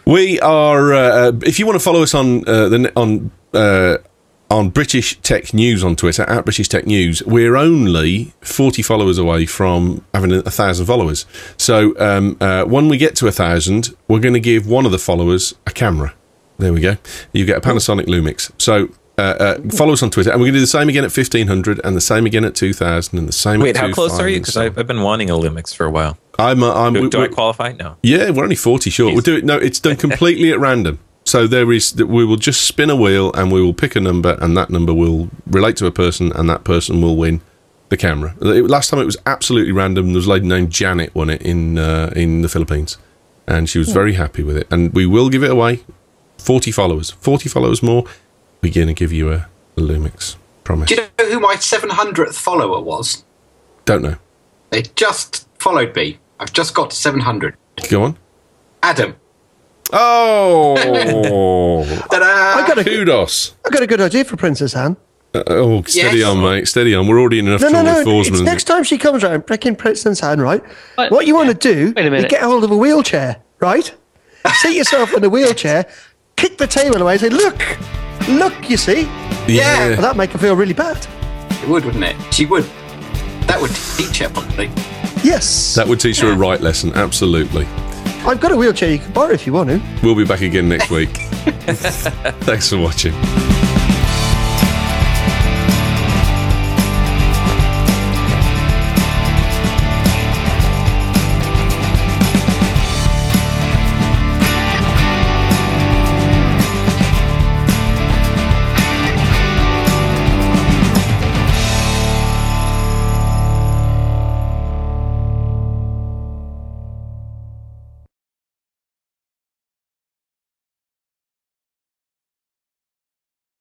We are. Uh, if you want to follow us on uh, the on uh, on British Tech News on Twitter at British Tech News, we're only forty followers away from having a, a thousand followers. So um, uh, when we get to a thousand, we're going to give one of the followers a camera. There we go. You get a Panasonic Lumix. So. Uh, uh, follow us on Twitter, and we're going to do the same again at fifteen hundred, and the same again at two thousand, and the same. Wait, at how close are you? Because I've, I've been wanting a Lumix for a while. I'm. Uh, I'm Do, we, do I qualify? No. Yeah, we're only forty short. We'll do it. No, it's done completely at random. So there is that we will just spin a wheel, and we will pick a number, and that number will relate to a person, and that person will win the camera. It, last time it was absolutely random. There was a lady named Janet won it in uh, in the Philippines, and she was very happy with it. And we will give it away. Forty followers, forty followers more. We're going to give you a. The Lumix, promise. Do you know who my seven hundredth follower was? Don't know. They just followed me. I've just got to seven hundred. Go on. Adam. Oh! Ta-da! I got a Kudos. I got a good idea for Princess Anne. Uh, oh, steady Yes. on, mate. Steady on. We're already in enough No, no, trouble no. with It's Forsman. next time she comes around, breaking Princess Anne, right? What? What you want to do Wait a is minute. get a hold of a wheelchair, right? Seat yourself in a wheelchair, kick the table away, and say, "Look, look, you see." Yeah. Well, that'd make her feel really bad. It would, wouldn't it? She would. That would teach her probably. Yes. That would teach her a right lesson. Absolutely. I've got a wheelchair you can borrow if you want to. We'll be back again next week. Thanks for watching.